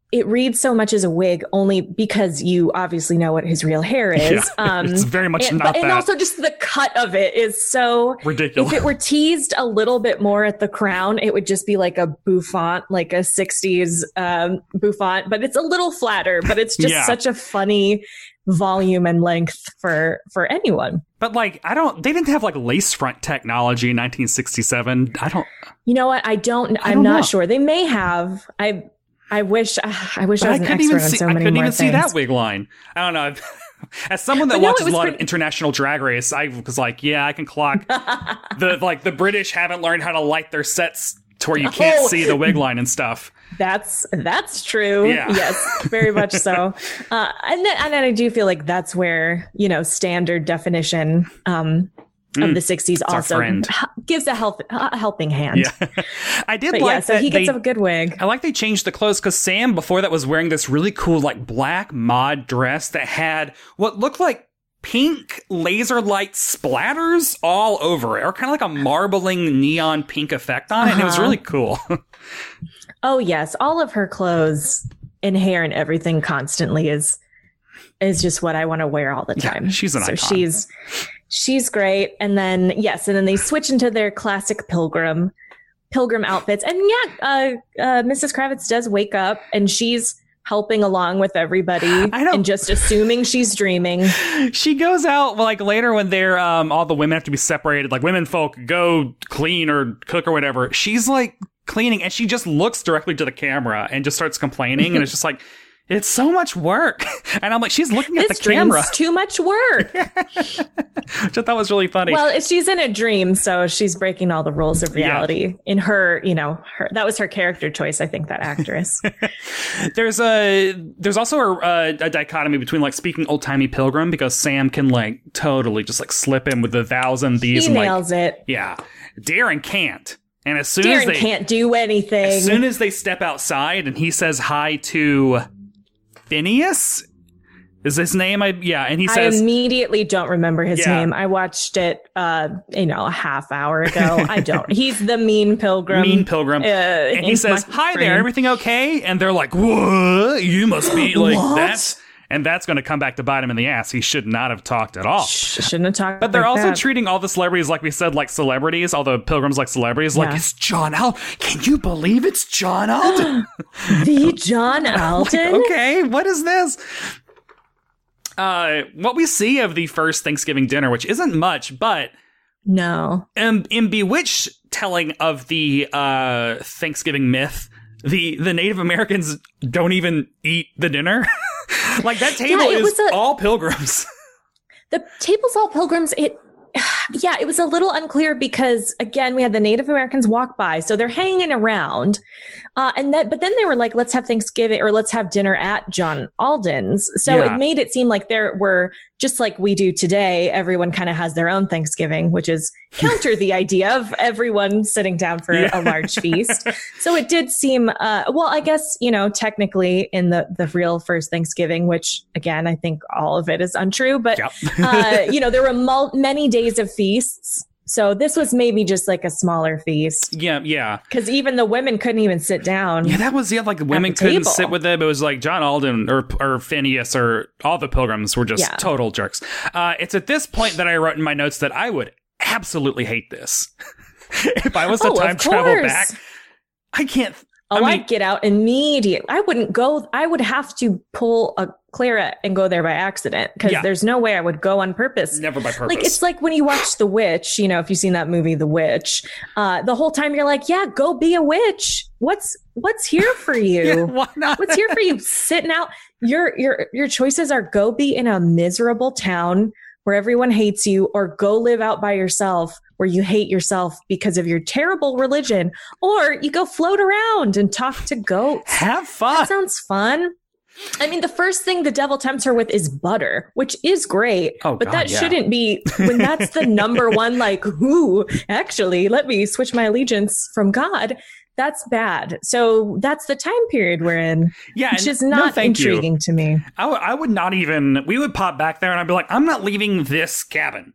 it reads so much as a wig only because you obviously know what his real hair is. Yeah, um, it's very much and, not but, that. And also just the cut of it is so ridiculous. If it were teased a little bit more at the crown, it would just be like a bouffant, like a sixties um, bouffant, but it's a little flatter, but it's just yeah. such a funny volume and length for, for anyone. But like, I don't, they didn't have like lace front technology in nineteen sixty-seven. I don't. You know what? I don't, I I'm don't not know. sure. They may have. I, I wish, I wish But I was I an couldn't expert even on see, so I many couldn't more even things. see that wig line. I don't know. As someone that But no, watches it a was lot pretty- of international drag race, I was like, yeah, I can clock the, like the British haven't learned how to light their sets to where you can't Oh. see the wig line and stuff. That's that's true. Yeah. Yes, very much so. Uh, and then and then I do feel like that's where, you know, standard definition um, of the sixties our also friend. h- gives a help a helping hand. Yeah. I did But like yeah, so that he gets they- a good wig. I like they changed the clothes because Sam before that was wearing this really cool like black mod dress that had what looked like pink laser light splatters all over it, or kind of like a marbling neon pink effect on it. And it was Uh-huh. really cool. Oh yes, all of her clothes and hair and everything constantly is is just what I want to wear all the Yeah, time. she's an so icon. she's she's great. And then yes, and then they switch into their classic pilgrim pilgrim outfits. And yeah, uh, uh, Missus Kravitz does wake up and she's helping along with everybody I know. and just assuming she's dreaming. She goes out like later when they're um all the women have to be separated, like women folk go clean or cook or whatever. She's like cleaning and she just looks directly to the camera and just starts complaining and it's just like it's so much work. And I'm like, she's looking at This the camera. dream's too much work. Which I thought was really funny. Well, she's in a dream, so she's breaking all the rules of reality. In her, you know, her that was her character choice. I think that actress. there's a there's also a, a, a dichotomy between like speaking old timey pilgrim because Sam can like totally just like slip in with the thous and these He and like nails it. yeah, Darren can't. And as soon as Darren they can't do anything. as soon as they step outside and he says hi to Phineas, is his name? I yeah, and he I says immediately don't remember his Yeah. name. I watched it, uh, you know, a half hour ago. I don't. He's the mean pilgrim. mean pilgrim, uh, and he in says my hi brain. there, everything okay? And they're like, what? You must be like What? that's. And that's going to come back to bite him in the ass. He should not have talked at all. Sh- shouldn't have talked. But they're like also that. treating all the celebrities, like we said, like celebrities, all the pilgrims like celebrities. Like, Yeah. it's John Alden. Can you believe it's John Alden? the John Alden. Okay, what is this? Uh, what we see of the first Thanksgiving dinner, which isn't much, but No. in, in Bewitched telling of the uh, Thanksgiving myth, the, the Native Americans don't even eat the dinner. Like, that table Yeah, it is was a- all pilgrims. The table's all pilgrims. It, yeah, it was a little unclear because again, we had the Native Americans walk by, so they're hanging around, uh, and that. But then they were like, "Let's have Thanksgiving or let's have dinner at John Alden's." So Yeah. it made it seem like there were just like we do today. Everyone kind of has their own Thanksgiving, which is counter the idea of everyone sitting down for Yeah. a large feast. So it did seem, uh, well, I guess you know, technically in the the real first Thanksgiving, which again, I think all of it is untrue, but Yep. uh, you know, there were mul- many days of feasts. So this was maybe just like a smaller feast Yeah, yeah. because even the women couldn't even sit down. Yeah, that was, yeah, like women the couldn't table. sit with them. It was like John Alden or, or Phineas or all the pilgrims were just Yeah. total jerks. Uh, it's at this point that I wrote in my notes that I would absolutely hate this. If I was to Oh, of time travel course. back, I can't. Oh, I mean, I'd get out immediately. I wouldn't go. I would have to pull a Clara and go there by accident because Yeah. there's no way I would go on purpose. never by purpose. Like it's like when you watch The Witch, you know, if you've seen that movie, The Witch, uh, the whole time you're like, yeah, go be a witch. What's what's here for you? Yeah, why not? What's here for you? Sitting out. Your your your choices are go be in a miserable town where everyone hates you, or go live out by yourself where you hate yourself because of your terrible religion, or you go float around and talk to goats. Have fun. That sounds fun. I mean, the first thing the devil tempts her with is butter, which is great, Oh, but God, that yeah. shouldn't be when that's the number one, like, ooh, actually, let me switch my allegiance from God. That's bad. So that's the time period we're in, Yeah, which and is no, not thank you. intriguing to me. I, w- I would not even. We would pop back there, and I'd be like, "I'm not leaving this cabin.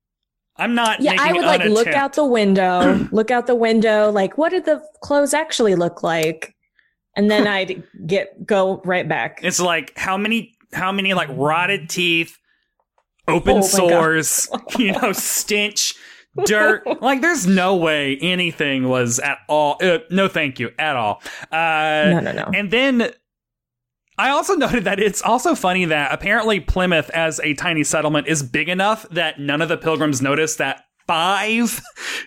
I'm not." Yeah, making I would an like look attempt." out the window, look out the window. Like, what did the clothes actually look like? and then I'd get go right back. It's like how many how many like rotted teeth, open Oh my sores, you know, stench, dirt. Like there's no way anything was at all. Uh, no, thank you at all. Uh, No, no, no. And then I also noted that it's also funny that apparently Plymouth as a tiny settlement is big enough that none of the pilgrims noticed that five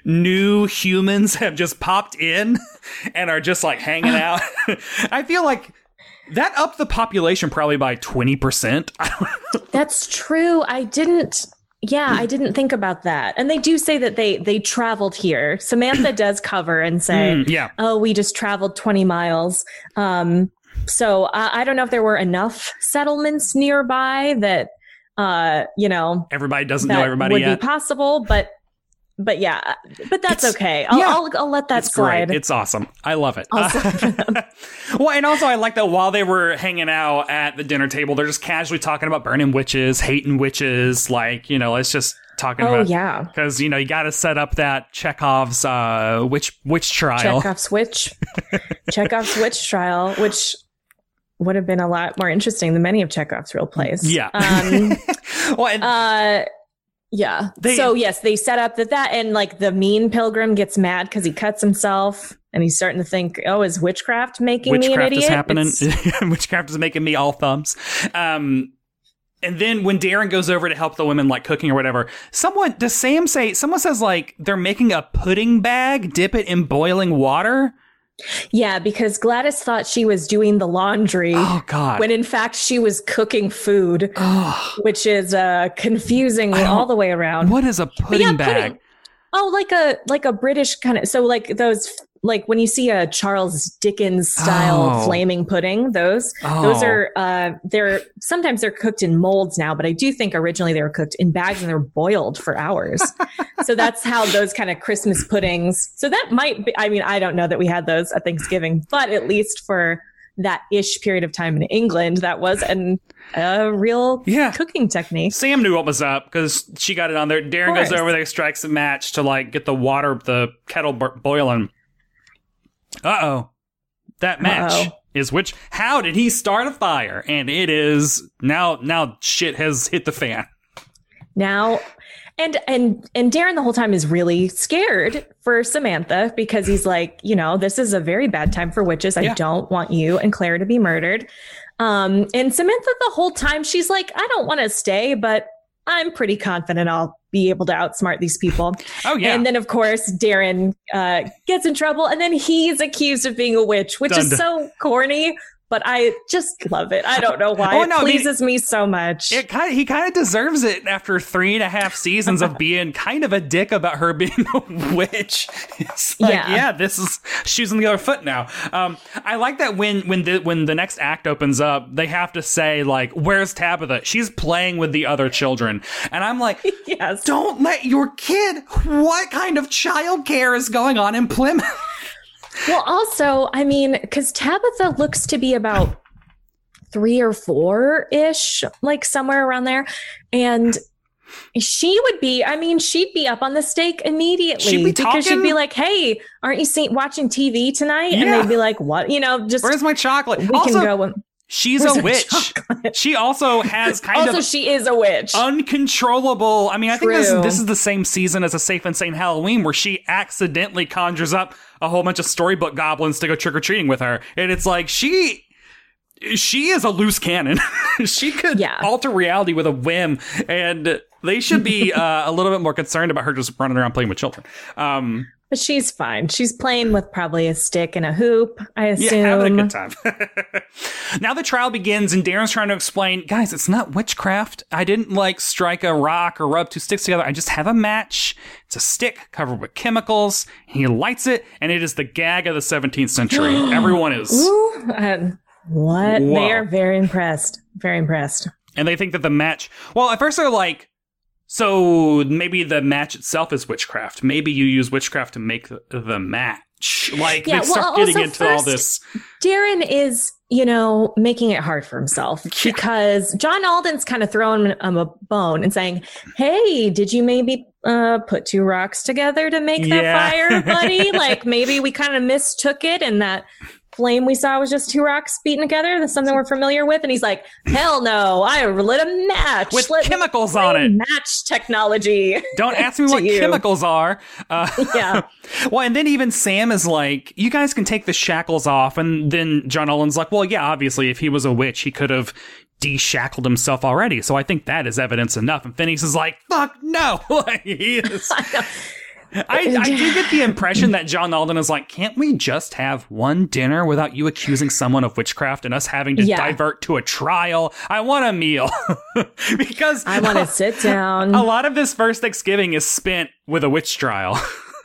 new humans have just popped in and are just like hanging out. I feel like that upped the population probably by twenty percent. That's true. I didn't. Yeah, I didn't think about that. And they do say that they they traveled here. Samantha does cover and say, Mm, yeah. "Oh, we just traveled twenty miles." Um, so uh, I don't know if there were enough settlements nearby that uh, you know Everybody doesn't that know everybody would yet. be possible, but. But yeah, but that's It's- okay. I'll, yeah. I'll I'll let that It's slide. great. It's awesome. I love it. Also- Well, and also I like that while they were hanging out at the dinner table, they're just casually talking about burning witches, hating witches. Like, you know, let's just talking Oh, about. yeah. Because, you know, you got to set up that Chekhov's uh, witch, witch trial. Chekhov's witch, Chekhov's witch trial, which would have been a lot more interesting than many of Chekhov's real plays. Yeah. Um, Well, and, uh, yeah. They- so yes, they set up that that and like the mean pilgrim gets mad because he cuts himself and he's starting to think, oh, is witchcraft making me an witchcraft idiot? is happening. It's- Witchcraft is making me all thumbs. Um, and then when Darren goes over to help the women like cooking or whatever, someone does Sam say someone says like they're making a pudding bag, dip it in boiling water. Yeah, because Gladys thought she was doing the laundry. Oh God. When in fact she was cooking food, which is uh, confusing I don't- all the way around. What is a pudding yeah, bag? pudding. Oh, like a like a British kind of so like those like when you see a Charles Dickens style Oh. flaming pudding, those Oh. those are uh they're sometimes they're cooked in molds now, but I do think originally they were cooked in bags and they're boiled for hours. So that's how those kind of Christmas puddings. So that might be I mean, I don't know that we had those at Thanksgiving, but at least for that ish period of time in England, that was an a real Yeah. cooking technique. Sam knew what was up because she got it on there. Darren goes course. over there, strikes a match to like get the water, the kettle bo- boiling. Uh oh, that match Uh-oh. is which. How did he start a fire? And it is now. Now shit has hit the fan. Now and and and Darren the whole time is really scared for Samantha because he's like, you know, this is a very bad time for witches. I Yeah. don't want you and Claire to be murdered. Um, and Samantha the whole time she's like, I don't want to stay, but I'm pretty confident I'll be able to outsmart these people. Oh yeah. And then of course Darren uh, gets in trouble, and then he's accused of being a witch, which Dun, is dun. so corny. But I just love it. I don't know why. Oh, it no, I mean- pleases me so much. It kind of, he kind of deserves it after three and a half seasons of being kind of a dick about her being a witch. It's like, yeah, Yeah. this is she's on the other foot now. Um, I like that when when the when the next act opens up, they have to say like, "Where's Tabitha? She's playing with the other children," and I'm like, Yes. "Don't let your kid. What kind of childcare is going on in Plymouth?" Well, also, I mean, because Tabitha looks to be about three or four ish, like somewhere around there. And she would be, I mean, she'd be up on the stake immediately She'd be because she'd talking- be like, hey, aren't you see- watching T V tonight? And Yeah. they'd be like, what? You know, just Where's my chocolate? we also, can go. And, she's Where's a my witch. chocolate? She also has kind also, of she is a witch. uncontrollable. I mean, I think this, True. this is the same season as A Safe and Sane Halloween where she accidentally conjures up a whole bunch of storybook goblins to go trick-or-treating with her. And it's like, she... She is a loose cannon. She could Yeah. alter reality with a whim, and they should be uh, a little bit more concerned about her just running around playing with children. Um, But she's fine. She's playing with probably a stick and a hoop, I assume. Yeah, having a good time. Now the trial begins, and Darren's trying to explain, guys, it's not witchcraft. I didn't like strike a rock or rub two sticks together. I just have a match. It's a stick covered with chemicals. He lights it, and it is the gag of the seventeenth century. Everyone is, Ooh, uh, what? Whoa. They are very impressed. Very impressed. and they think that the match. Well, at first they're like, so maybe the match itself is witchcraft. Maybe you use witchcraft to make the, the match. Like Yeah, they start well, getting also into all first- this. Darren is, you know, making it hard for himself because John Alden's kind of throwing him a bone and saying, hey, did you maybe uh, put two rocks together to make that Yeah. fire, buddy? Like maybe we kind of mistook it and that flame we saw was just two rocks beaten together? That's something we're familiar with. And he's like, hell no, I lit a match. With Let chemicals on it. Match technology. Don't ask me what you. chemicals are. Uh, Yeah. Well, and then even Sam is like, you guys can take the shackles off. And then John Nolan's like, well, yeah, obviously, if he was a witch, he could have de-shackled himself already. So I think that is evidence enough. And Phineas is like, fuck no. Like, he is... I, I do get the impression that John Alden is like, can't we just have one dinner without you accusing someone of witchcraft and us having to Yeah. divert to a trial? I want a meal. Because I want to sit down. a lot of this first Thanksgiving is spent with a witch trial.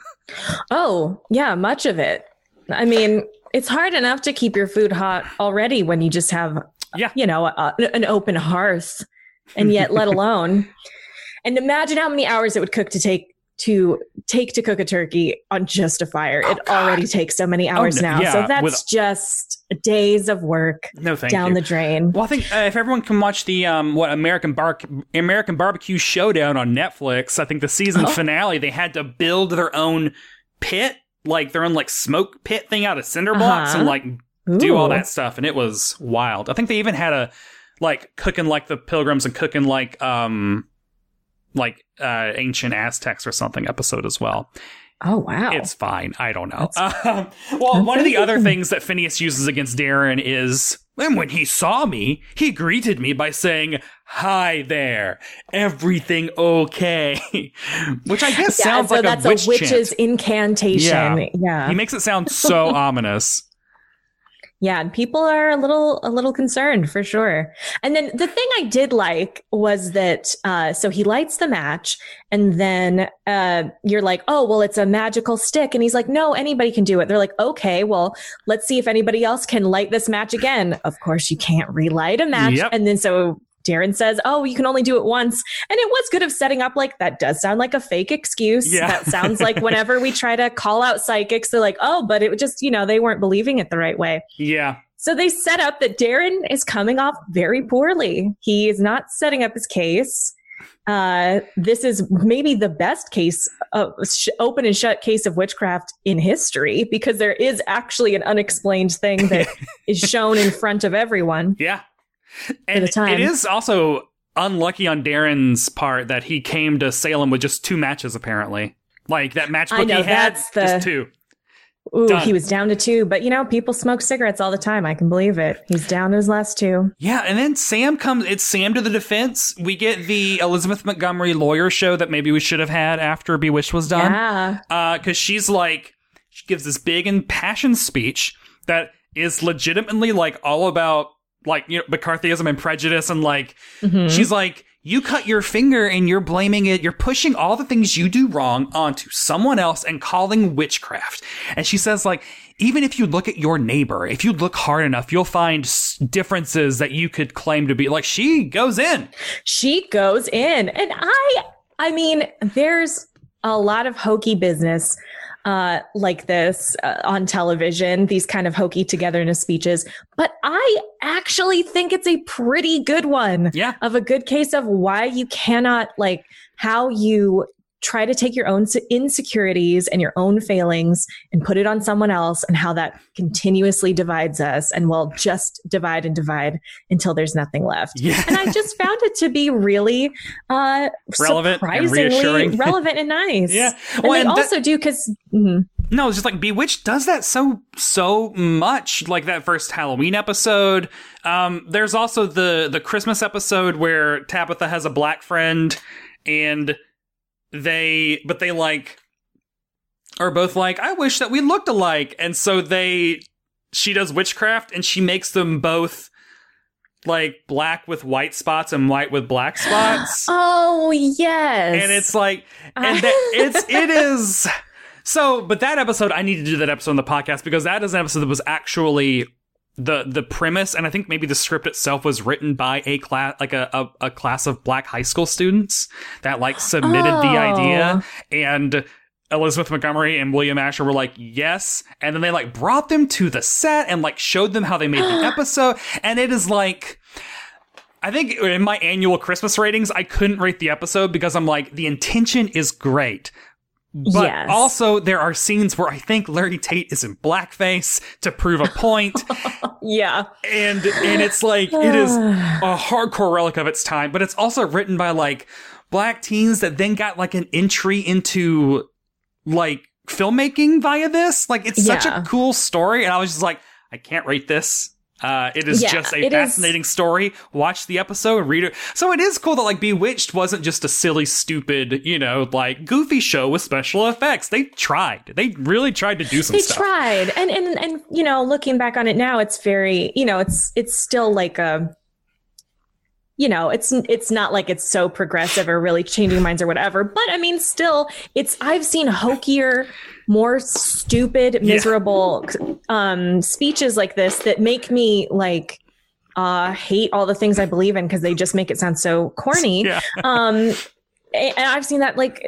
Oh, yeah, much of it. I mean, it's hard enough to keep your food hot already when you just have, Yeah. you know, a, an open hearth, and yet let alone. And imagine how many hours it would cook to take to take to cook a turkey on just a fire. Oh, it already takes so many hours no, now. yeah, so that's with- just days of work No, thank down you. the drain. Well, I think uh, if everyone can watch the um, what American Bar American Barbecue Showdown on Netflix, I think the season Oh. finale, they had to build their own pit, like their own like smoke pit thing out of cinder blocks, Uh-huh. and like do all Ooh. that stuff, and it was wild. I think they even had a like cooking like the Pilgrims and cooking like um like uh ancient Aztecs or something episode as well. Oh, wow. It's fine. I don't know. Um, well, one of the other things that Phineas uses against Darren is, and when he saw me, he greeted me by saying, "Hi there, everything okay?" Which I guess yeah, sounds so like that's a witch witch's chant. incantation. Yeah. Yeah. He makes it sound so ominous. Yeah, and people are a little a little concerned for sure. And then the thing I did like was that uh so he lights the match, and then uh you're like, "Oh, well, it's a magical stick." And he's like, "No, anybody can do it." They're like, "Okay, well, let's see if anybody else can light this match again." Of course, you can't relight a match. Yep. And then so Darren says, "Oh, you can only do it once." And it was good of setting up like that does sound like a fake excuse. Yeah. That sounds like whenever we try to call out psychics, they're like, "Oh, but it was just, you know, they weren't believing it the right way." Yeah. So they set up that Darren is coming off very poorly. He is not setting up his case. Uh, this is maybe the best case, of, sh- open and shut case of witchcraft in history, because there is actually an unexplained thing that is shown in front of everyone. Yeah. And the time. it is also unlucky on Darren's part that he came to Salem with just two matches, apparently. Like that matchbook I know, he had, that's the- just two. Ooh, Done. he was down to two, but you know, people smoke cigarettes all the time. I can believe it. He's down to his last two. Yeah, and then Sam comes, it's Sam to the defense. We get the Elizabeth Montgomery lawyer show that maybe we should have had after Bewitched was done. Yeah. Uh, cause she's like, she gives this big impassioned speech that is legitimately like all about like, you know, McCarthyism and prejudice. And like, Mm-hmm. she's like, you cut your finger and you're blaming it. You're pushing all the things you do wrong onto someone else and calling witchcraft. And she says, like, even if you look at your neighbor, if you look hard enough, you'll find s- differences that you could claim to be like, she goes in. She goes in. And I, I mean, there's a lot of hokey business uh, like this uh, on television, these kind of hokey togetherness speeches. But I actually think it's a pretty good one. Yeah. Of a good case of why you cannot, like, how you try to take your own insecurities and your own failings and put it on someone else, and how that continuously divides us and will just divide and divide until there's nothing left. Yeah. And I just found it to be really uh, Relevant and surprisingly reassuring. relevant and nice. Yeah. And Well, they and that- also do because mhm. No, it's just like Bewitched does that so, so much. Like that first Halloween episode. Um, there's also the, the Christmas episode where Tabitha has a black friend and they, but they like, are both like, I wish that we looked alike. And so they, she does witchcraft and she makes them both like black with white spots and white with black spots. Oh yes. And it's like, and that, it's, it is. So, but that episode, I need to do that episode on the podcast because that is an episode that was actually the the premise, and I think maybe the script itself was written by a class, like a, a, a class of black high school students that like submitted Oh. the idea, and Elizabeth Montgomery and William Asher were like, yes, and then they like brought them to the set and like showed them how they made the episode, and it is like, I think in my annual Christmas ratings, I couldn't rate the episode because I'm like, the intention is great. But yes. also, there are scenes where I think Larry Tate is in blackface to prove a point. Yeah. And and it's like, it is a hardcore relic of its time, but it's also written by, like, black teens that then got, like, an entry into, like, filmmaking via this. Like, it's such Yeah. a cool story, and I was just like, I can't rate this. Uh, it is Yeah, just a it fascinating is- story. Watch the episode and read it. So it is cool that, like, Bewitched wasn't just a silly, stupid, you know, like, goofy show with special effects. They tried. They really tried to do some They stuff. tried. And, and, and, you know, looking back on it now, it's very, you know, it's, it's still like a, you know, it's, it's not like it's so progressive or really changing minds or whatever. But I mean, still, it's, I've seen hokier, more stupid, miserable um, speeches like this that make me like uh, hate all the things I believe in because they just make it sound so corny. Yeah. um, and I've seen that like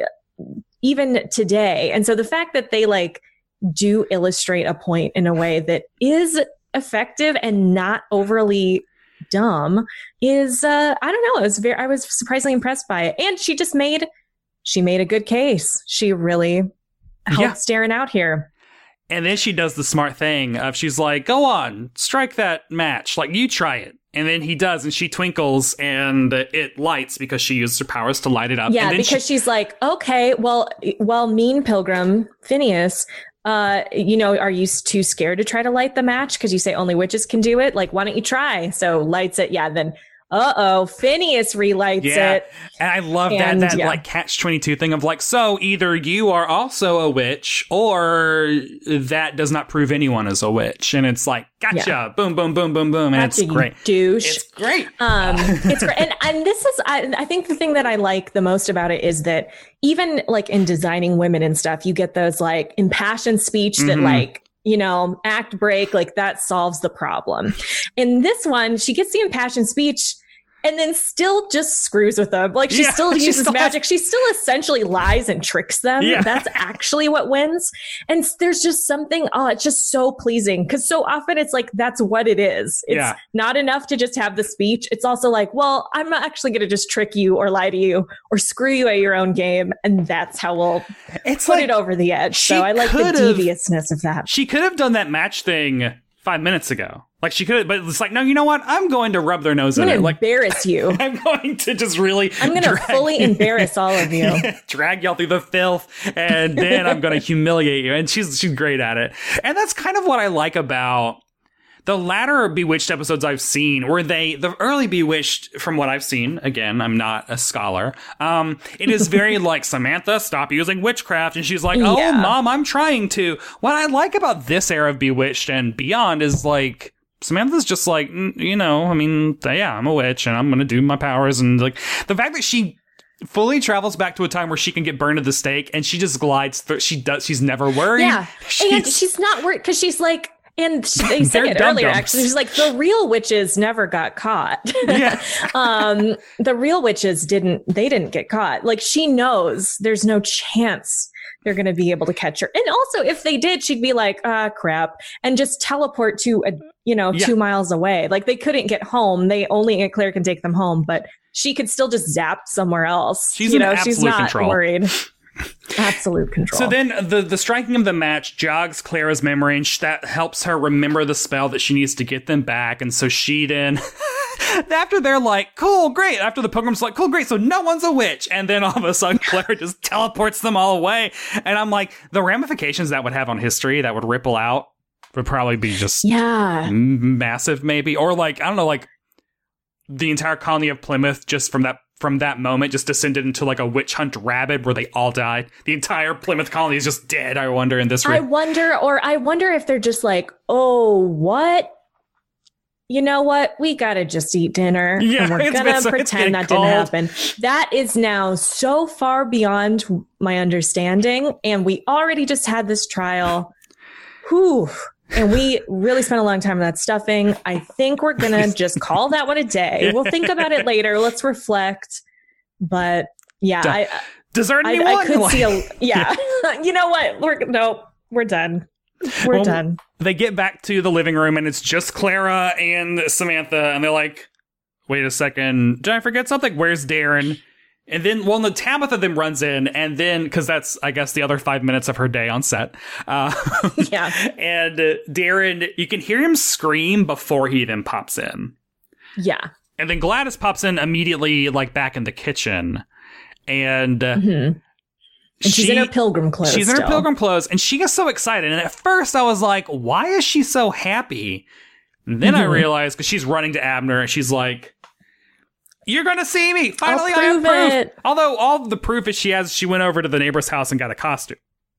even today. And so the fact that they like do illustrate a point in a way that is effective and not overly dumb is uh, I don't know. It was very. I was surprisingly impressed by it, and she just made she made a good case. She really helped Yeah. staring out here. And then she does the smart thing of she's like, go on, strike that match. Like, you try it. And then he does, and she twinkles, and it lights because she used her powers to light it up. Yeah, and then because she- she's like, okay, well, well, mean pilgrim Phineas, uh, you know, are you too scared to try to light the match because you say only witches can do it? Like, why don't you try? So lights it. Yeah, then. Uh-oh, Phineas relights Yeah, it. and I love And, that that yeah. like catch twenty-two thing of like, so either you are also a witch or that does not prove anyone is a witch, and it's like, gotcha, Yeah. boom, boom, boom, boom, boom, and Gotcha, it's you great. douche. It's great. Um, it's great. And, and this is, I, I think the thing that I like the most about it is that even like in designing women and stuff, you get those like impassioned speech that Mhm. like, you know, act break, like that solves the problem. In this one, she gets the impassioned speech and then still just screws with them. Like she Yeah, still she uses still has- magic. She still essentially lies and tricks them. Yeah. That's actually what wins. And s- there's just something, oh, it's just so pleasing. Because so often it's like, that's what it is. It's Yeah. not enough to just have the speech. It's also like, well, I'm not actually going to just trick you or lie to you or screw you at your own game. And that's how we'll It's put like it over the edge. she So I like the could've- deviousness of that. she could have done that match thing five minutes ago. Like she could have, but it's like, no, you know what? I'm going to rub their nose I'm in going it. to Like, embarrass you. I'm going to just really I'm going to drag- fully embarrass all of you. drag y'all through the filth, and then I'm going to humiliate you. And she's she's great at it. And that's kind of what I like about the latter Bewitched episodes I've seen, where they, the early Bewitched, from what I've seen, again, I'm not a scholar, um, it is very like, Samantha, stop using witchcraft. And she's like, oh, Yeah. mom, I'm trying to. What I like about this era of Bewitched and beyond is like, Samantha's just like, mm, you know, I mean, yeah, I'm a witch and I'm going to do my powers. And like the fact that she fully travels back to a time where she can get burned at the stake and she just glides through, she does, she's never worried. Yeah. And she's not worried because she's like, and she- they said They're it earlier, dum-dums. actually. She's like, the real witches never got caught. Yeah. um, the real witches didn't, they didn't get caught. Like she knows there's no chance they're going to be able to catch her. And also if they did, she'd be like, ah, crap. And just teleport to, a, you know, Yeah. two miles away. Like they couldn't get home. They only, Aunt Claire can take them home, but she could still just zap somewhere else. She's you in know, she's absolute not control. worried. Absolute control. So then the, the striking of the match jogs Clara's memory, and sh- that helps her remember the spell that she needs to get them back. And so she then, after they're like, cool, great. After the pilgrim's like, cool, great. So no one's a witch. And then all of a sudden Clara just teleports them all away. And I'm like, the ramifications that would have on history that would ripple out would probably be just yeah. m- massive, maybe. Or like, I don't know, like the entire colony of Plymouth just from that from that moment just descended into like a witch hunt rabid where they all died. The entire Plymouth colony is just dead, I wonder, in this I re- wonder, or I wonder if they're just like, oh, what? You know what? We gotta just eat dinner. Yeah, and we're it's been gonna so- it's pretend getting that didn't cold. happen. That is now so far beyond my understanding. And we already just had this trial. Whew. And we really spent a long time on that stuffing. I think we're gonna just call that one a day. We'll think about it later. Let's reflect. But yeah, Duh. I Dessert I, anyone? I could Like- see a yeah. You know what? We're no, we're done. We're Well, done. They get back to the living room and it's just Clara and Samantha, and they're like, wait a second, did I forget something? Where's Darren? And then, well, no, Tabitha then runs in, and then, because that's, I guess, the other five minutes of her day on set. Uh, yeah. And uh, Darren, you can hear him scream before he then pops in. Yeah. And then Gladys pops in immediately, like, back in the kitchen. And, uh, mm-hmm. and she, she's in her pilgrim clothes. She's in still. her pilgrim clothes, and she gets so excited. And at first, I was like, why is she so happy? And then mm-hmm. I realized, because she's running to Abner, and she's like, you're going to see me. Finally, I have proof. It. Although all the proof is she has, she went over to the neighbor's house and got a costume.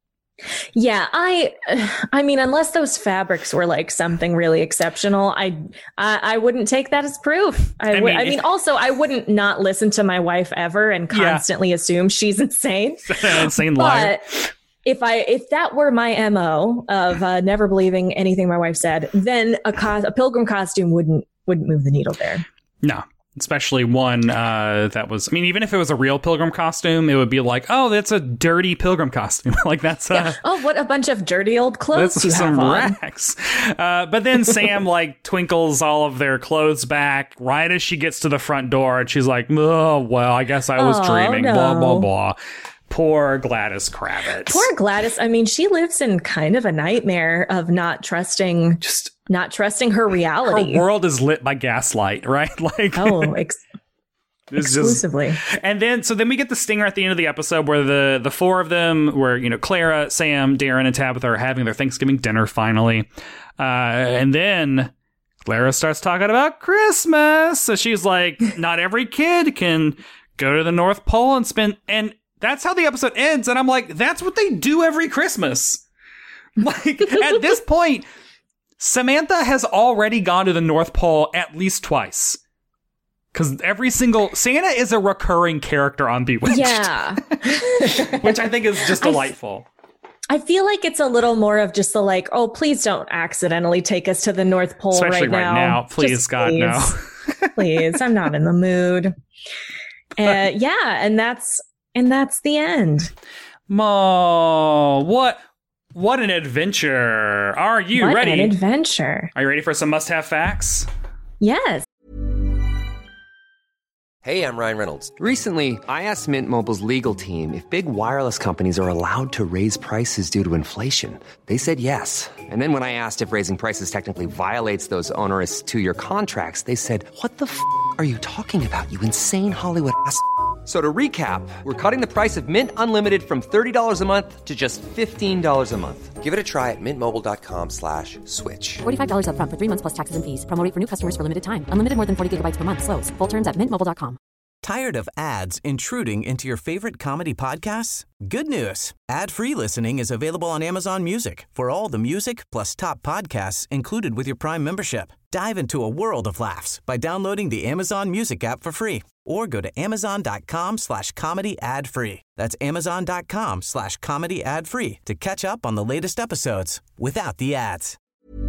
Yeah, I, I mean, unless those fabrics were like something really exceptional, I, I, I wouldn't take that as proof. I, I, mean, w- I mean, also, I wouldn't not listen to my wife ever and constantly yeah. assume she's insane. Insane liar. But if I, if that were my M O of uh, never believing anything my wife said, then a, co- a pilgrim costume wouldn't wouldn't move the needle there. No. Especially one uh, that was, I mean, even if it was a real pilgrim costume, it would be like, oh, that's a dirty pilgrim costume. Like, that's uh, yeah. Oh, what a bunch of dirty old clothes that's you some have rags. Uh, but then Sam, like, twinkles all of their clothes back right as she gets to the front door. And she's like, oh, well, I guess I was oh, dreaming. No. Blah, blah, blah. Poor Gladys Kravitz. Poor Gladys. I mean, she lives in kind of a nightmare of not trusting, just not trusting her reality. Her world is lit by gaslight, right? Like, oh, ex- exclusively. Just, and then, so then we get the stinger at the end of the episode where the the four of them, where, you know, Clara, Sam, Darren, and Tabitha are having their Thanksgiving dinner finally. Uh, and then Clara starts talking about Christmas. So she's like, not every kid can go to the North Pole and spend, and that's how the episode ends. And I'm like, that's what they do every Christmas. Like, at this point, Samantha has already gone to the North Pole at least twice. Because every single... Santa is a recurring character on Bewitched. Yeah. Which I think is just delightful. I, I feel like it's a little more of just the like, oh, please don't accidentally take us to the North Pole Especially right, right now. now. Please, just God, please. no. Please, I'm not in the mood. Uh, yeah, and that's... And that's the end. Mo, what what an adventure. Are you what ready? What an adventure. Are you ready for some must-have facts? Yes. Hey, I'm Ryan Reynolds. Recently, I asked Mint Mobile's legal team if big wireless companies are allowed to raise prices due to inflation. They said yes. And then when I asked if raising prices technically violates those onerous two-year contracts, they said, what the f*** are you talking about, you insane Hollywood ass f- So to recap, we're cutting the price of Mint Unlimited from thirty dollars a month to just fifteen dollars a month. Give it a try at mintmobile.com slash switch. forty-five dollars up front for three months plus taxes and fees. Promo rate for new customers for limited time. Unlimited more than forty gigabytes per month. Slows full terms at mint mobile dot com. Tired of ads intruding into your favorite comedy podcasts? Good news. Ad-free listening is available on Amazon Music for all the music plus top podcasts included with your Prime membership. Dive into a world of laughs by downloading the Amazon Music app for free or go to amazon.com slash comedy ad free. That's amazon.com slash comedy ad free to catch up on the latest episodes without the ads.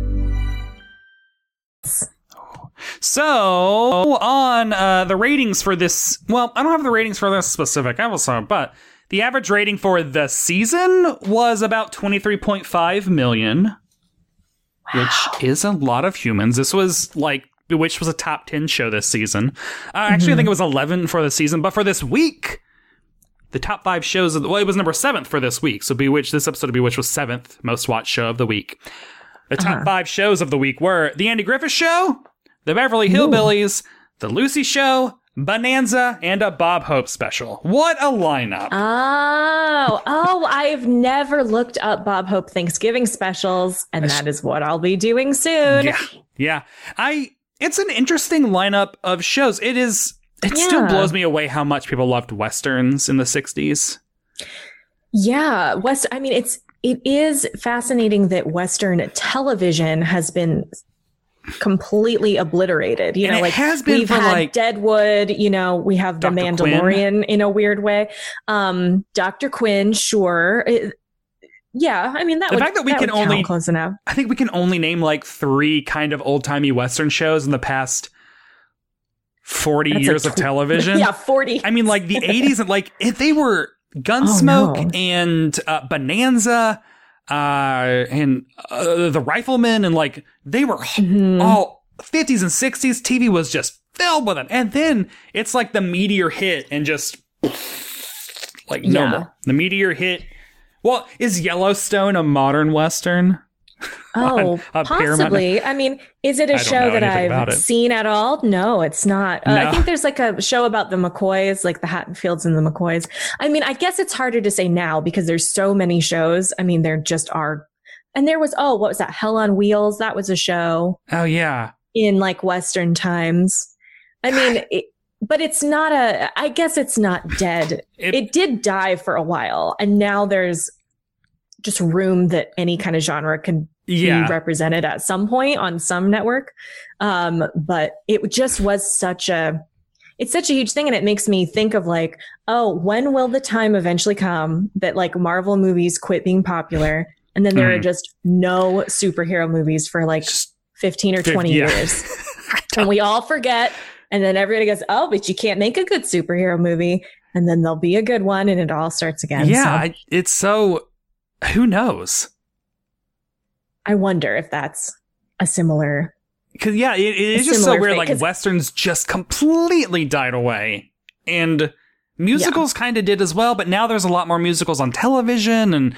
So, on uh, the ratings for this, well, I don't have the ratings for this specific episode, but the average rating for the season was about twenty-three point five million, wow. Which is a lot of humans. This was like, Bewitched was a top ten show this season. Uh, actually, mm-hmm. I think it was eleven for the season, but for this week, the top five shows, of the, well, it was number seventh for this week. So Bewitched, this episode of Bewitched was seventh most watched show of the week. The top uh-huh. five shows of the week were The Andy Griffith Show, The Beverly Hillbillies, Ooh. The Lucy Show, Bonanza, and a Bob Hope special. What a lineup. Oh, oh, I've never looked up Bob Hope Thanksgiving specials, and that is what I'll be doing soon. Yeah, yeah. I, it's an interesting lineup of shows. It is, it yeah. still blows me away how much people loved Westerns in the sixties. Yeah, West, I mean, it's, it is fascinating that Western television has been completely obliterated. You and know, it like has been we've for had like Deadwood, you know, we have The Doctor Mandalorian Quinn. in a weird way. Um, Doctor Quinn, sure. It, yeah, I mean, that the would, fact that we that can would count only, close enough. I think we can only name like three kind of old timey Western shows in the past forty That's years like of television. Yeah, forty. I mean, like the eighties, and like if they were Gunsmoke oh, no. and uh, Bonanza uh, and uh, The Rifleman, and like they were mm-hmm. all fifties and sixties. T V was just filled with them, and then it's like the meteor hit and just like no Yeah. more. The meteor hit. Well, is Yellowstone a modern Western? Oh, on- on Paramount? possibly. I mean, is it a I don't show know that anything about I've it. seen at all? No, it's not. Uh, No. I think there's like a show about the McCoys, like the Hatfields and the McCoys. I mean, I guess it's harder to say now because there's so many shows. I mean, there just are. And there was, oh, what was that? Hell on Wheels. That was a show Oh, yeah. in like Western times. I mean, it, but it's not a, I guess it's not dead. It- It, did die for a while. And now there's just room that any kind of genre can Yeah. be represented at some point on some network. Um, but it just was such a, it's such a huge thing. And it makes me think of like, oh, when will the time eventually come that like Marvel movies quit being popular? And then there Mm. are just no superhero movies for like fifteen or Fif- twenty yeah. years. And we all forget. And then everybody goes, oh, but you can't make a good superhero movie. And then there'll be a good one and it all starts again. Yeah. So I, it's so, who knows? I wonder if that's a similar. Because, yeah, it, it is A just so similar weird. thing, Like, 'cause- Westerns just completely died away. And musicals kind of did as well, but now there's a lot more musicals on television. And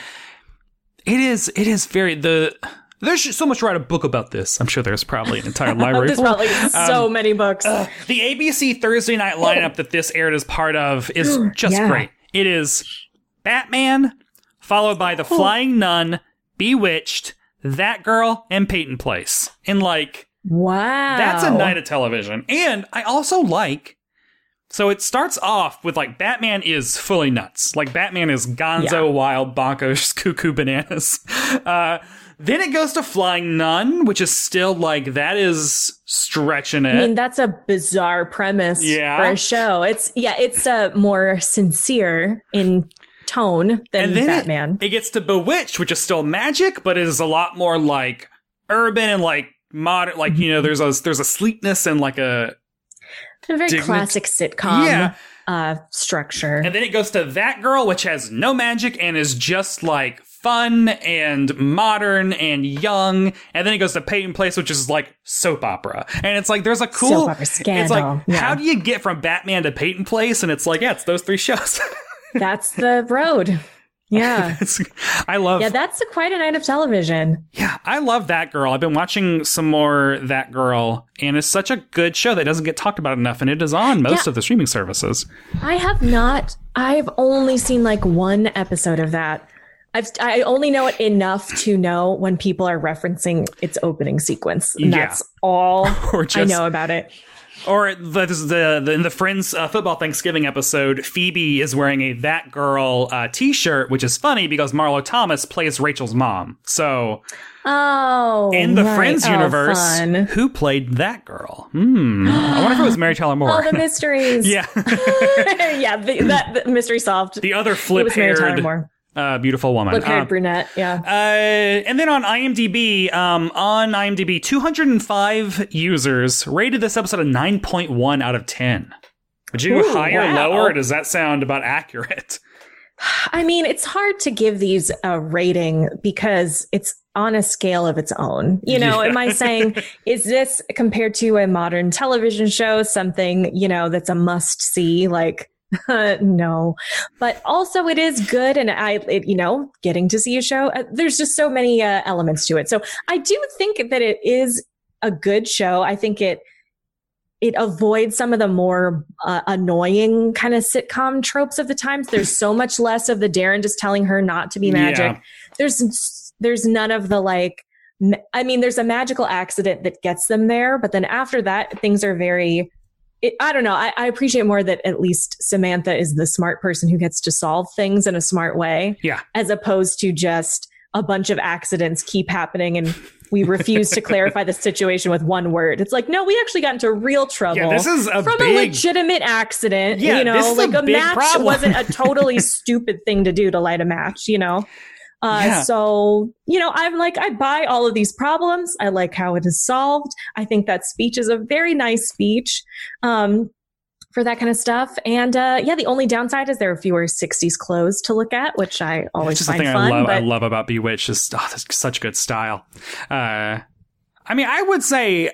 it is, it is very, the, there's so much to write a book about this. I'm sure there's probably an entire library. There's full. probably so many books. The A B C Thursday night lineup that this aired as part of is just Yeah. great. It is Batman, followed by The Flying Nun, Bewitched, That Girl, and Peyton Place. And like, Wow. that's a night of television. And I also like, so it starts off with like Batman is fully nuts. Like Batman is gonzo, Yeah. wild, bonkers, cuckoo bananas. Uh, then it goes to Flying Nun, which is still like, that is stretching it. I mean, that's a bizarre premise Yeah. for a show. It's, yeah, it's uh, more sincere in tone than and then Batman. It, it gets to Bewitched, which is still magic, but is a lot more like urban and like modern. Like, you know, there's a there's a sleekness and like a a very dignity- classic sitcom Yeah. uh, structure. And then it goes to That Girl, which has no magic and is just like fun and modern and young. And then it goes to Peyton Place, which is like soap opera. And it's like there's a cool Soap opera It's scandal, like, yeah. how do you get from Batman to Peyton Place? And it's like, yeah, it's those three shows. That's the road. Yeah. It's- I love Yeah, that's a, quite a night of television. Yeah, I love That Girl. I've been watching some more That Girl, and it's such a good show that doesn't get talked about enough, and it is on most Yeah. of the streaming services. I have not, I've only seen like one episode of that. I've, I only know it enough to know when people are referencing its opening sequence. And Yeah. that's all Or I just- know about it. Or the the, the in the Friends uh, football Thanksgiving episode, Phoebe is wearing a That Girl uh, T-shirt, which is funny because Marlo Thomas plays Rachel's mom. So Oh, in the right. Friends Oh, universe, fun. who played That Girl? Hmm. I wonder if it was Mary Tyler Moore. All the mysteries. Yeah. yeah, the, that the mystery solved. The other It was Mary Tyler flip-haired, Moore. uh, beautiful woman. Flip-haired Uh, brunette, yeah. Uh, and then on IMDb, um, on IMDb, two hundred five users rated this episode a nine point one out of ten. Would you go Ooh, higher, wow. lower? Or does that sound about accurate? I mean, it's hard to give these a rating because it's on a scale of its own. You know, Yeah. am I saying, is this compared to a modern television show something, you know, that's a must see? Like, no, but also it is good. And I, it, you know, getting to see a show, uh, there's just so many uh, elements to it. So I do think that it is a good show. I think it, it avoids some of the more uh, annoying kind of sitcom tropes of the times. There's so much less of the Darren just telling her not to be magic. Yeah. There's, there's none of the like, ma- I mean, there's a magical accident that gets them there, but then after that, things are very, it, I don't know. I, I appreciate more that at least Samantha is the smart person who gets to solve things in a smart way, Yeah. as opposed to just a bunch of accidents keep happening and we refuse to clarify the situation with one word. It's like, no, we actually got into real trouble. Yeah, this is a from big- a legitimate accident. Yeah, you know, this is like a a, big match problem. wasn't a totally stupid thing to do to light a match, you know? Uh, Yeah. So, you know, I'm like, I buy all of these problems. I like how it is solved. I think that speech is a very nice speech. Um, for that kind of stuff. And uh, yeah, the only downside is there are fewer sixties clothes to look at, which I always It's just the find thing fun. I love. but I love about Bewitched is oh, that's such good style. Uh, I mean, I would say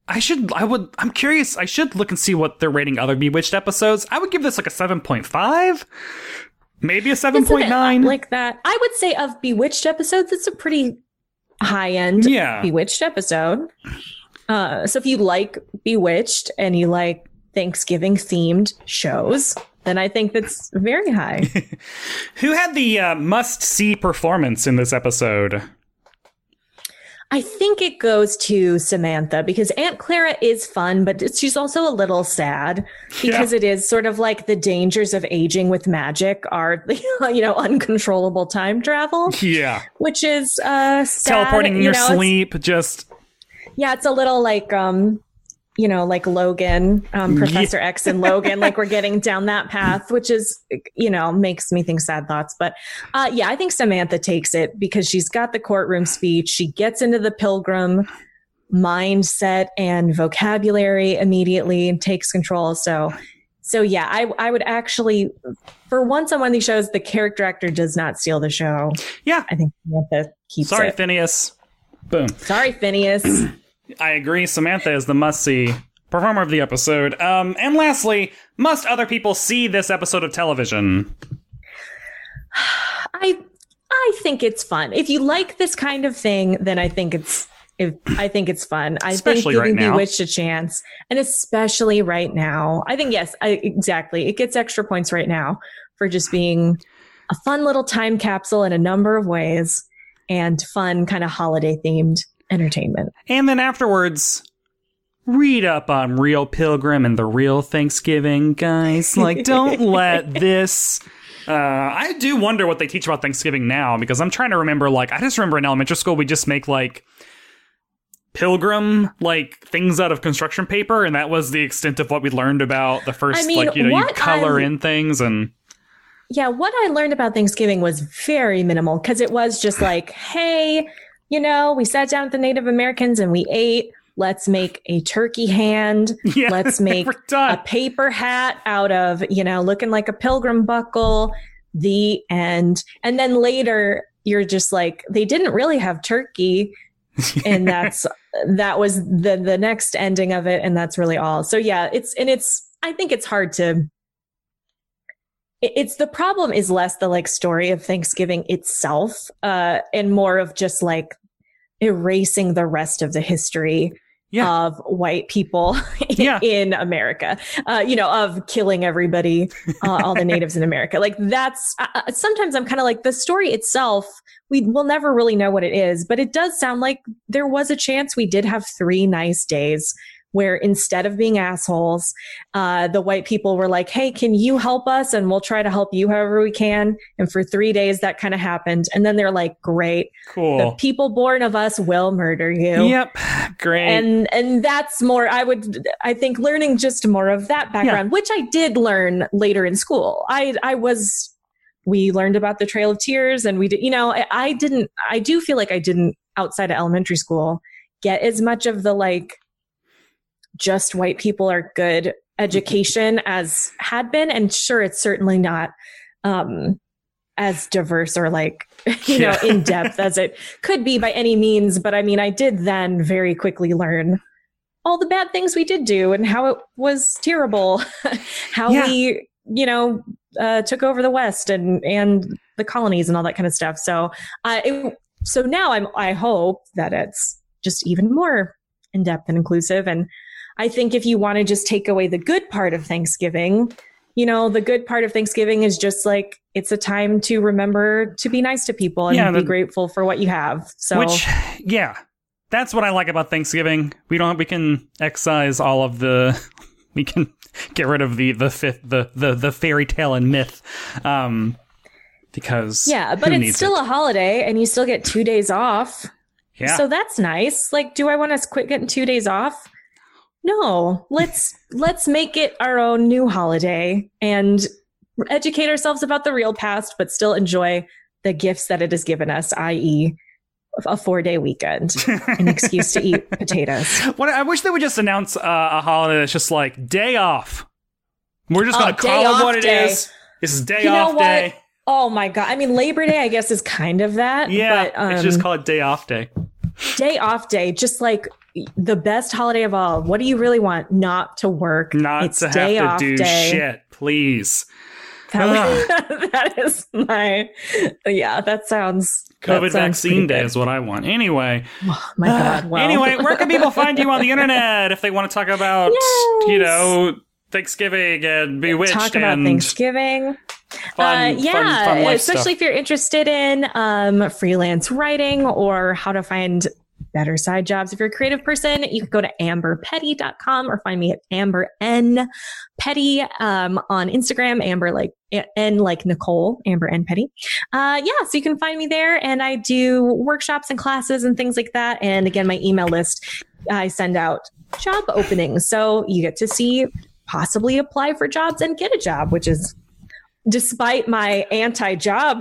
I should, I would, I'm curious. I should look and see what they're rating other Bewitched episodes. I would give this like a seven point five, maybe a seven point nine. Like that. I would say of Bewitched episodes, it's a pretty high end yeah. Bewitched episode. Uh, so if you like Bewitched and you like Thanksgiving themed shows, then I think that's very high. Who had the uh, must see performance in this episode? I think it goes to Samantha because Aunt Clara is fun, but she's also a little sad because yeah. it is sort of like the dangers of aging with magic are, you know, uncontrollable time travel. Yeah. Which is uh, sad. Teleporting in you your know, sleep, just... Yeah, it's a little like, um, you know, like Logan, um, Professor yeah. X and Logan, like we're getting down that path, which is, you know, makes me think sad thoughts. But uh, yeah, I think Samantha takes it because she's got the courtroom speech. She gets into the Pilgrim mindset and vocabulary immediately and takes control. So, so yeah, I, I would actually, for once on one of these shows, the character actor does not steal the show. Yeah. I think Samantha keeps Sorry, it. Sorry, Phineas. Boom. Sorry, Phineas. I agree. Samantha is the must-see performer of the episode. Um, and lastly, must other people see this episode of television? I I think it's fun. If you like this kind of thing, then I think it's if, I think it's fun. I especially think giving right now. Bewitched a chance, and especially right now. I think yes, I, exactly. It gets extra points right now for just being a fun little time capsule in a number of ways and fun kind of holiday themed entertainment. And then afterwards, read up on Real Pilgrim and the Real Thanksgiving, guys. Like, don't let this... Uh, I do wonder what they teach about Thanksgiving now, because I'm trying to remember, like, I just remember in elementary school, we just make, like, Pilgrim, like, things out of construction paper, and that was the extent of what we learned about the first, I mean, like, you know, you color I'm... in things, and... Yeah, what I learned about Thanksgiving was very minimal, because it was just like, hey... You know, we sat down with the Native Americans and we ate. Let's make a turkey hand. Yeah, Let's make a paper hat out of, you know, looking like a pilgrim buckle. The end. And then later you're just like, they didn't really have turkey. And that's, that was the, the next ending of it. And that's really all. So yeah, it's, and it's, I think it's hard to, it's the problem is less the like story of Thanksgiving itself, uh, and more of just like erasing the rest of the history yeah. of white people in, yeah. in America, uh, you know, of killing everybody, uh, all the natives in America. Like that's, uh, sometimes I'm kind of like the story itself, we will never really know what it is, but it does sound like there was a chance we did have three nice days where instead of being assholes, uh, the white people were like, hey, can you help us? And we'll try to help you however we can. And for three days, that kind of happened. And then they're like, great. Cool. The people born of us will murder you. Yep. Great. And and that's more, I would, I think learning just more of that background, yeah. which I did learn later in school. I, I was, we learned about the Trail of Tears and we did, you know, I, I didn't, I do feel like I didn't outside of elementary school get as much of the like, just white people are good education as had been. And sure, it's certainly not um, as diverse or like, you yeah. know, in depth as it could be by any means. But I mean, I did then very quickly learn all the bad things we did do and how it was terrible, how yeah. we, you know, uh, took over the West and, and the colonies and all that kind of stuff. So, uh, it, so now I'm, I hope that it's just even more in depth and inclusive. And I think if you want to just take away the good part of Thanksgiving, you know, the good part of Thanksgiving is just like, it's a time to remember to be nice to people and yeah, be the, grateful for what you have. So, which, yeah, that's what I like about Thanksgiving. We don't, we can excise all of the, we can get rid of the, the fifth, the, the, the fairy tale and myth. Um, because yeah, but it's still it? a holiday and you still get two days off. Yeah. So that's nice. Like, do I want to quit getting two days off? No, let's let's make it our own new holiday and educate ourselves about the real past, but still enjoy the gifts that it has given us, that is a four-day weekend, an excuse to eat potatoes. What I wish they would just announce uh, a holiday that's just like day off. We're just going to oh, call it what day. it is. This is day you off know what? day. Oh my God. I mean, Labor Day, I guess, is kind of that. Yeah, but, um, it's just call it day off day. Day off day, just like, the best holiday of all. What do you really want? Not to work. Not it's to day have off to do day. shit, please. That, that is my, yeah, that sounds. COVID that sounds vaccine day good. is what I want. Anyway. Oh, my God. Well. Anyway, where can people find you on the internet if they want to talk about, Yes. you know, Thanksgiving and Bewitched Talk about and Thanksgiving. fun, uh, yeah, fun, fun life especially stuff. if you're interested in um, freelance writing or how to find better side jobs. If you're a creative person, you can go to amber petty dot com or find me at Amber N Petty um, on Instagram. Amber like N like Nicole, Amber N Petty. Uh, yeah, so you can find me there, and I do workshops and classes and things like that. And again, my email list, I send out job openings, so you get to see possibly apply for jobs and get a job, which is, despite my anti-job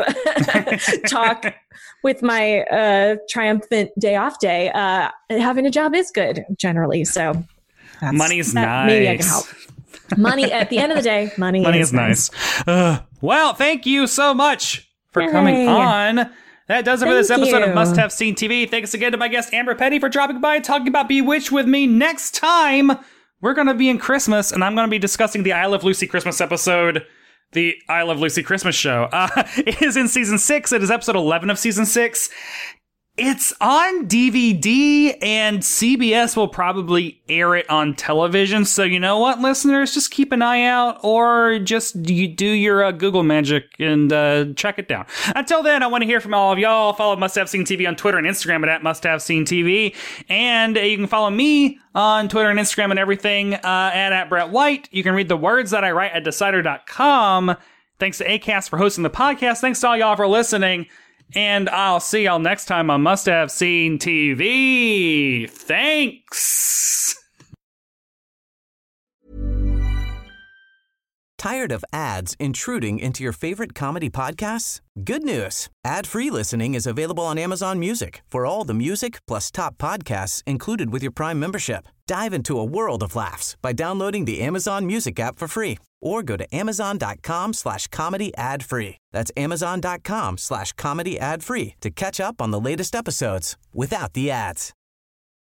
talk with my uh, triumphant day off day, uh, having a job is good generally. So that's, money's that, nice. Maybe I can help. Money at the end of the day, money, Money is, is nice. Uh, well, thank you so much for Yay. coming on. That does it for this Thank episode you. of Must Have Seen T V. Thanks again to my guest Amber Petty for dropping by and talking about Bewitched with me. Next time, we're going to be in Christmas, and I'm going to be discussing the I Love Lucy Christmas episode. The I Love Lucy Christmas show. Uh, it is in season six. It is episode eleven of season six. It's on D V D, and C B S will probably air it on television. So you know what, listeners? Just keep an eye out, or just you do your uh, Google magic and uh, check it down. Until then, I want to hear from all of y'all. Follow Must Have Seen T V on Twitter and Instagram at, at Must Have Seen T V. And uh, you can follow me on Twitter and Instagram and everything uh, at, at Brett White. You can read the words that I write at Decider dot com. Thanks to Acast for hosting the podcast. Thanks to all y'all for listening. And I'll see y'all next time on Must Have Seen T V. Thanks. Tired of ads intruding into your favorite comedy podcasts? Good news. Ad-free listening is available on Amazon Music for all the music plus top podcasts included with your Prime membership. Dive into a world of laughs by downloading the Amazon Music app for free or go to amazon.com slash comedy ad free. That's amazon.com slash comedy ad free to catch up on the latest episodes without the ads.